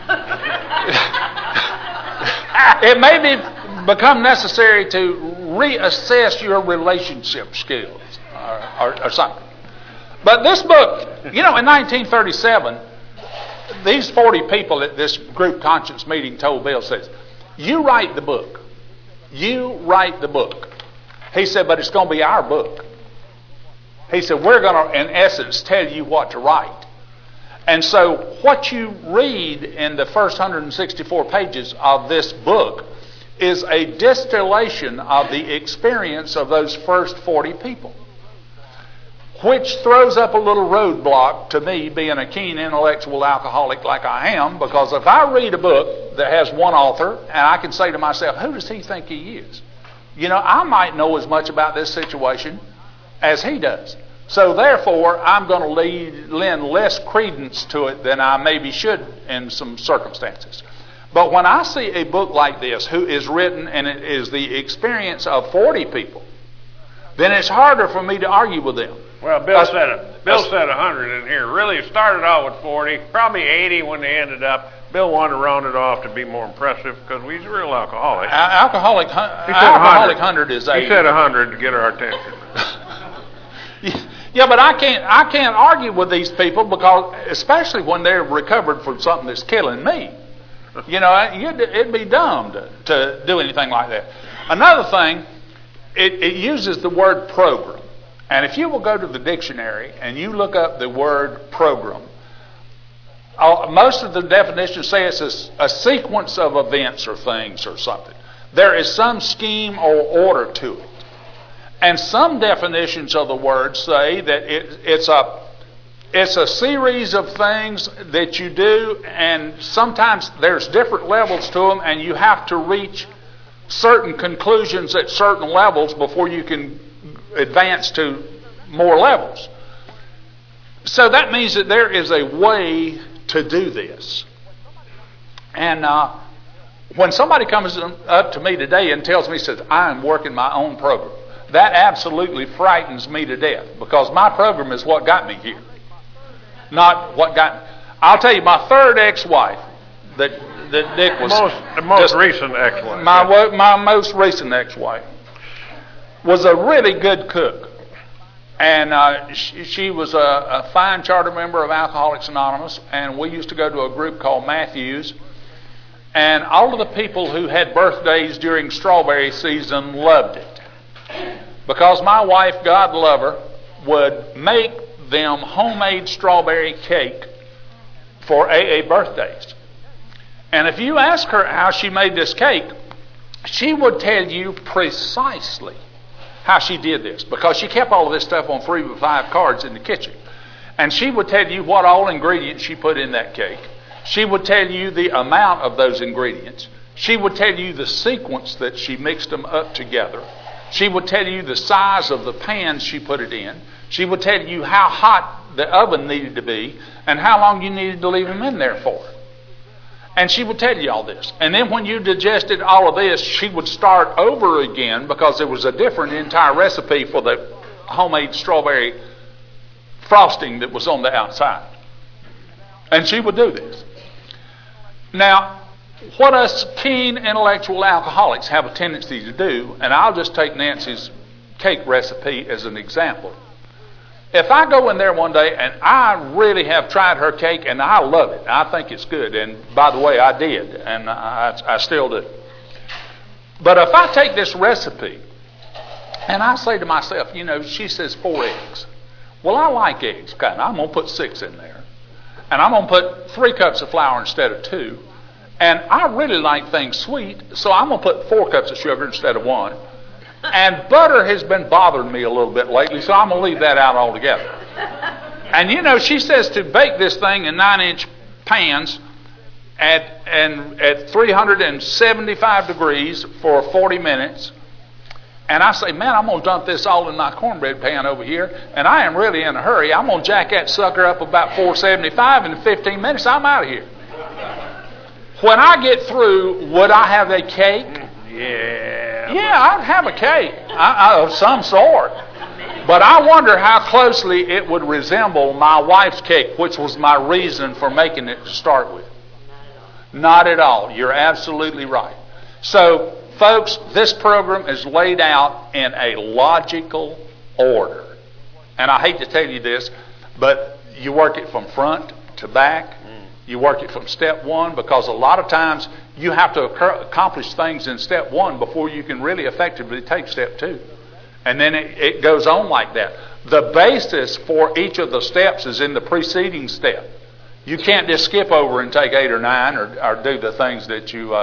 it may be become necessary to reassess your relationship skills or, or, or something. But this book, you know, in nineteen thirty-seven, these forty people at this group conscience meeting told Bill, says, you write the book. You write the book. He said, but it's going to be our book. He said, we're going to, in essence, tell you what to write. And so what you read in the first one hundred sixty-four pages of this book is a distillation of the experience of those first forty people, which throws up a little roadblock to me being a keen intellectual alcoholic like I am, because if I read a book that has one author and I can say to myself, who does he think he is? You know, I might know as much about this situation as he does. So therefore, I'm going to lead, lend less credence to it than I maybe should in some circumstances. But when I see a book like this, who is written and it is the experience of forty people, then it's harder for me to argue with them. Well, Bill that's, said it. Bill said one hundred in here. Really, it started out with forty, probably eighty when they ended up. Bill wanted to round it off to be more impressive because he's a real alcoholic. Al- alcoholic, hun- alcoholic one hundred is eighty. He said one hundred to get our attention. Yeah, but I can't. I can't argue with these people because, especially when they're recovered from something that's killing me. You know, it'd be dumb to, to do anything like that. Another thing, it, it uses the word program. And if you will go to the dictionary and you look up the word program, uh, most of the definitions say it's a, a sequence of events or things or something. There is some scheme or order to it. And some definitions of the word say that it, it's a It's a series of things that you do, and sometimes there's different levels to them, and you have to reach certain conclusions at certain levels before you can advance to more levels. So that means that there is a way to do this. And uh, when somebody comes up to me today and tells me, says, I'm working my own program, that absolutely frightens me to death, because my program is what got me here. Not what got. I'll tell you, my third ex-wife, that that Dick was most, the most just, recent ex-wife. My my most recent ex-wife was a really good cook, and uh, she, she was a, a fine charter member of Alcoholics Anonymous, and we used to go to a group called Matthews, and all of the people who had birthdays during strawberry season loved it, because my wife, God love her, would make them homemade strawberry cake for A A birthdays. And if you ask her how she made this cake, she would tell you precisely how she did this, because she kept all of this stuff on three by five cards in the kitchen. And she would tell you what all ingredients she put in that cake. She would tell you the amount of those ingredients. She would tell you the sequence that she mixed them up together. She would tell you the size of the pans she put it in. She would tell you how hot the oven needed to be and how long you needed to leave them in there for. And she would tell you all this. And then when you digested all of this, she would start over again, because there was a different entire recipe for the homemade strawberry frosting that was on the outside. And she would do this. Now, what us keen intellectual alcoholics have a tendency to do, and I'll just take Nancy's cake recipe as an example. If I go in there one day and I really have tried her cake and I love it, I think it's good, and by the way, I did, and I, I still do. But if I take this recipe and I say to myself, you know, she says four eggs. Well, I like eggs, kind of. I'm going to put six in there. And I'm going to put three cups of flour instead of two. And I really like things sweet, so I'm going to put four cups of sugar instead of one. And butter has been bothering me a little bit lately, so I'm going to leave that out altogether. And you know, she says to bake this thing in nine-inch pans at and at three hundred seventy-five degrees for forty minutes. And I say, man, I'm going to dump this all in my cornbread pan over here, and I am really in a hurry. I'm going to jack that sucker up about four seventy-five, and in fifteen minutes I'm out of here. When I get through, would I have a cake? Yeah. Yeah, I'd have a cake I, I, of some sort. But I wonder how closely it would resemble my wife's cake, which was my reason for making it to start with. Not at all. You're absolutely right. So, folks, this program is laid out in a logical order. And I hate to tell you this, but you work it from front to back. You work it from step one, because a lot of times you have to accomplish things in step one before you can really effectively take step two. And then it, it goes on like that. The basis for each of the steps is in the preceding step. You can't just skip over and take eight or nine or, or do the things that you uh,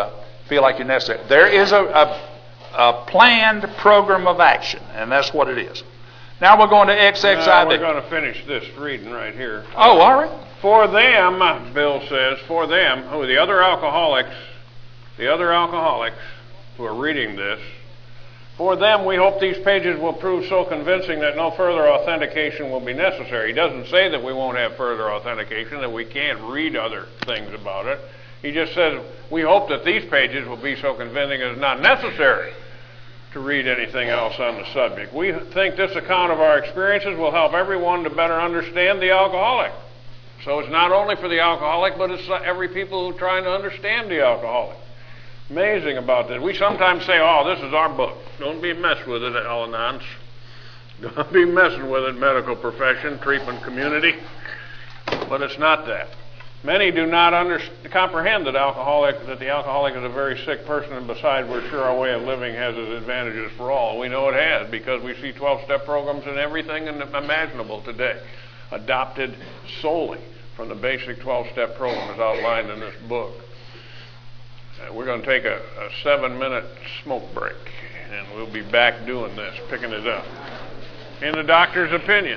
feel like you're necessary. There is a, a, a planned program of action, and that's what it is. Now we're going to X X I V. Uh, we're going to finish this reading right here. Oh, all right. For them, Bill says, for them, who the other alcoholics, the other alcoholics who are reading this, for them, we hope these pages will prove so convincing that no further authentication will be necessary. He doesn't say that we won't have further authentication, that we can't read other things about it. He just says, we hope that these pages will be so convincing it's not necessary to read anything else on the subject. We think this account of our experiences will help everyone to better understand the alcoholic. So it's not only for the alcoholic, but it's every people who are trying to understand the alcoholic. Amazing about this. We sometimes say, oh, this is our book. Don't be messed with it, Al-Anons. Don't be messing with it, medical profession, treatment community. But it's not that. Many do not under, comprehend that alcoholic that the alcoholic is a very sick person, and besides, we're sure our way of living has its advantages for all. We know it has because we see twelve-step programs and everything imaginable today, adopted solely from the basic twelve-step program as outlined in this book. Uh, we're going to take a, a seven-minute smoke break, and we'll be back doing this, picking it up. In the doctor's opinion.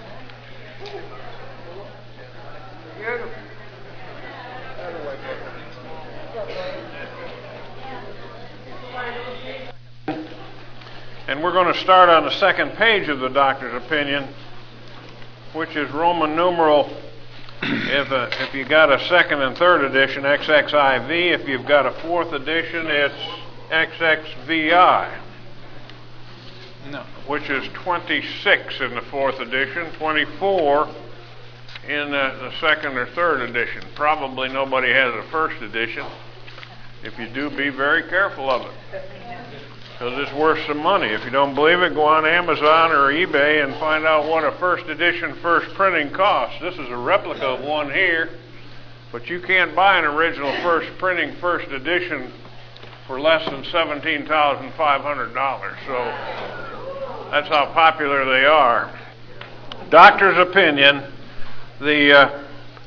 And we're going to start on the second page of the doctor's opinion, which is Roman numeral. If uh, if you got a second and third edition, X X I V. If you've got a fourth edition, it's X X V I. No. Which is twenty-six in the fourth edition, twenty-four in the, the second or third edition. Probably nobody has a first edition. If you do, be very careful of it, because it's worth some money. If you don't believe it, go on Amazon or eBay and find out what a first edition, first printing costs. This is a replica of one here, but you can't buy an original first printing, first edition for less than seventeen thousand five hundred dollars. So that's how popular they are. Doctor's opinion, the uh,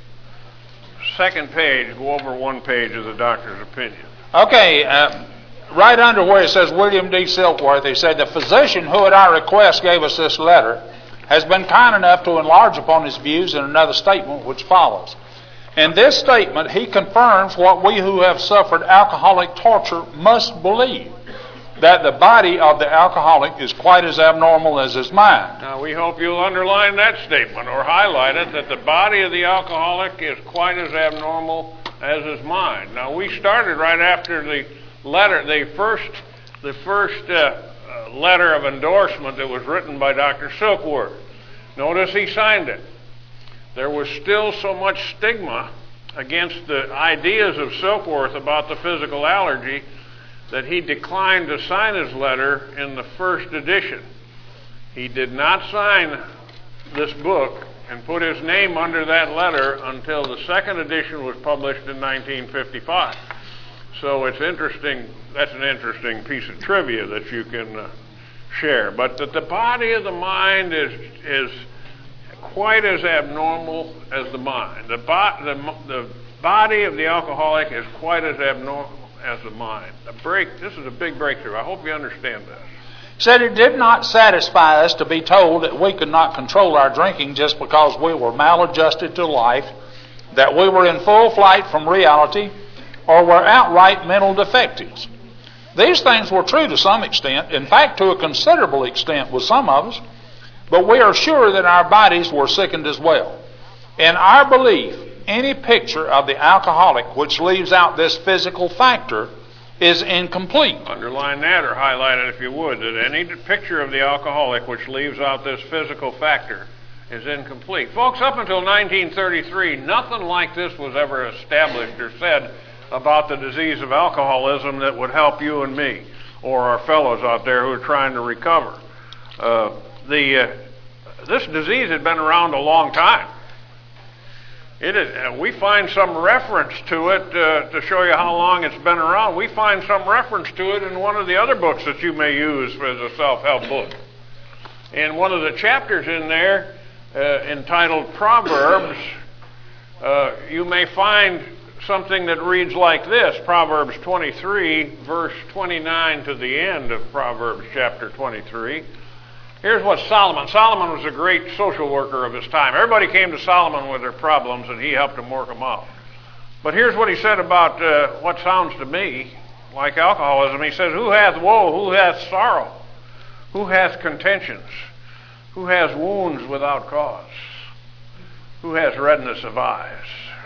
second page, go over one page of the doctor's opinion. Okay, uh, right under where it says William D. Silkworth, he said, the physician who at our request gave us this letter has been kind enough to enlarge upon his views in another statement which follows. In this statement, he confirms what we who have suffered alcoholic torture must believe, that the body of the alcoholic is quite as abnormal as his mind. Now, we hope you'll underline that statement or highlight it, that the body of the alcoholic is quite as abnormal as his mind. Now, we started right after the letter, the first, the first uh, uh, letter of endorsement that was written by Doctor Silkworth. Notice he signed it. There was still so much stigma against the ideas of Silkworth about the physical allergy that he declined to sign his letter in the first edition. He did not sign this book and put his name under that letter until the second edition was published in nineteen fifty-five. So it's interesting, that's an interesting piece of trivia that you can uh, share. But that the body of the mind is is quite as abnormal as the mind. The, bo- the, the body of the alcoholic is quite as abnormal as the mind. A break. This is a big breakthrough. I hope you understand this. Said it did not satisfy us to be told that we could not control our drinking just because we were maladjusted to life, that we were in full flight from reality, or were outright mental defectives. These things were true to some extent, in fact to a considerable extent with some of us, but we are sure that our bodies were sickened as well. In our belief, any picture of the alcoholic which leaves out this physical factor is incomplete. Underline that or highlight it if you would, that any picture of the alcoholic which leaves out this physical factor is incomplete. Folks, up until nineteen thirty-three, nothing like this was ever established or said about the disease of alcoholism that would help you and me or our fellows out there who are trying to recover. Uh, the uh, this disease had been around a long time. It is, uh, we find some reference to it uh, to show you how long it's been around. We find some reference to it in one of the other books that you may use as a self-help book. In one of the chapters in there, uh, entitled Proverbs, uh, you may find something that reads like this, Proverbs twenty-three, verse twenty-nine to the end of Proverbs chapter twenty-three. Here's what Solomon, Solomon was a great social worker of his time. Everybody came to Solomon with their problems, and he helped them work them out. But here's what he said about uh, what sounds to me like alcoholism. He says, who hath woe? Who hath sorrow? Who hath contentions? Who has wounds without cause? Who has redness of eyes?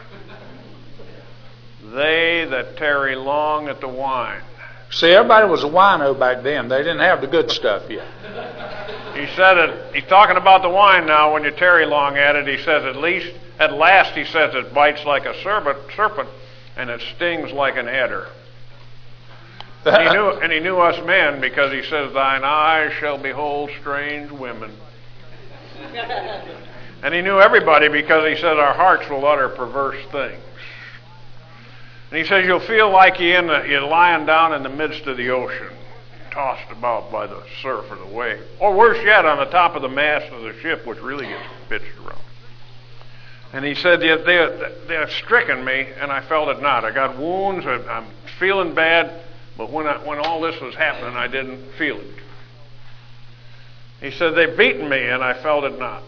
They that tarry long at the wine. See, everybody was a wino back then. They didn't have the good stuff yet. He said it, he's talking about the wine now. When you tarry long at it, he says at least, at last, he says it bites like a serpent, serpent and it stings like an adder. And he, knew, and he knew us men because he says, thine eyes shall behold strange women. And he knew everybody because he said our hearts will utter perverse things. And he says you'll feel like you're, in the, you're lying down in the midst of the ocean, tossed about by the surf or the wave. Or worse yet, on the top of the mast of the ship, which really gets pitched around. And he said, they, they, they have stricken me, and I felt it not. I got wounds, I'm feeling bad, but when, I, when all this was happening, I didn't feel it. He said, they've beaten me, and I felt it not.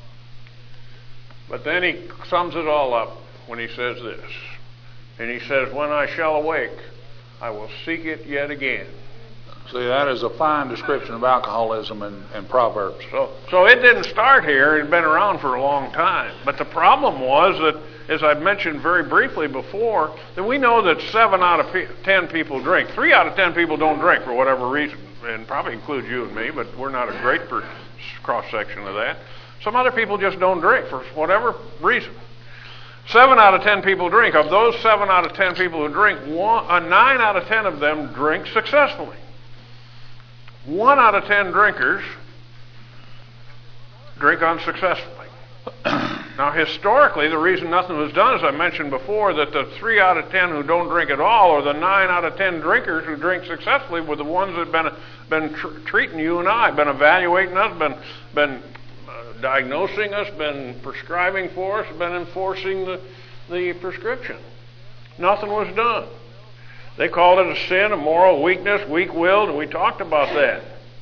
But then he sums it all up when he says this. And he says, when I shall awake, I will seek it yet again. See, that is a fine description of alcoholism in, in Proverbs. So, so it didn't start here. It had been around for a long time. But the problem was that, as I've mentioned very briefly before, that we know that seven out of ten people drink. Three out of ten people don't drink for whatever reason, and probably includes you and me, but we're not a great cross-section of that. Some other people just don't drink for whatever reason. Seven out of ten people drink. Of those seven out of ten people who drink, one, uh, nine out of ten of them drink successfully. One out of ten drinkers drink unsuccessfully. Now, historically, the reason nothing was done, as I mentioned before, that the three out of ten who don't drink at all, or the nine out of ten drinkers who drink successfully, were the ones that have been been tr- treating you and I, been evaluating us, been been uh, diagnosing us, been prescribing for us, been enforcing the the prescription. Nothing was done. They called it a sin, a moral weakness, weak-willed, and we talked about that.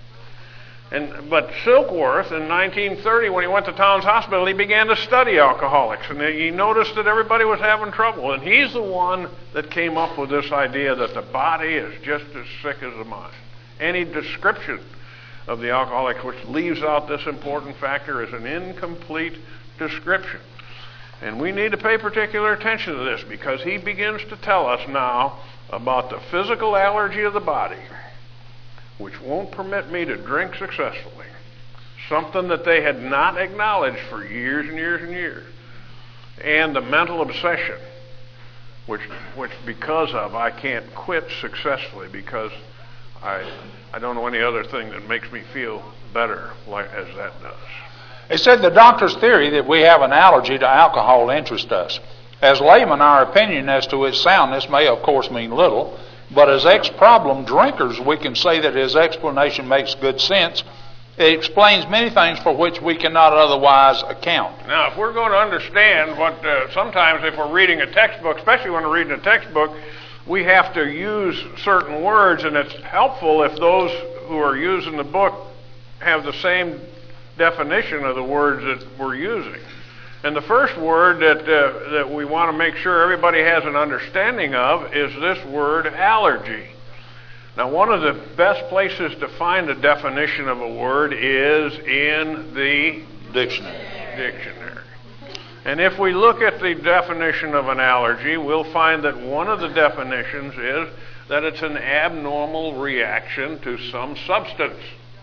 And but Silkworth in nineteen thirty, when he went to Towns Hospital, he began to study alcoholics, and he noticed that everybody was having trouble. And he's the one that came up with this idea that the body is just as sick as the mind. Any description of the alcoholics which leaves out this important factor is an incomplete description. And we need to pay particular attention to this, because he begins to tell us now about the physical allergy of the body, which won't permit me to drink successfully. Something that they had not acknowledged for years and years and years. And the mental obsession, which which because of I can't quit successfully because I I don't know any other thing that makes me feel better like as that does. It said the doctor's theory that we have an allergy to alcohol interests us. As laymen, our opinion as to its soundness may, of course, mean little, but as ex-problem drinkers, we can say that his explanation makes good sense. It explains many things for which we cannot otherwise account. Now, if we're going to understand what, uh, sometimes if we're reading a textbook, especially when we're reading a textbook, we have to use certain words, and it's helpful if those who are using the book have the same definition of the words that we're using. And the first word that uh, that we want to make sure everybody has an understanding of is this word allergy. Now, one of the best places to find a definition of a word is in the dictionary. dictionary. And if we look at the definition of an allergy, we'll find that one of the definitions is that it's an abnormal reaction to some substance.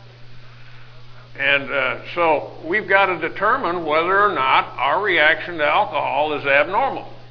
And uh, so we've got to determine whether or not our reaction to alcohol is abnormal.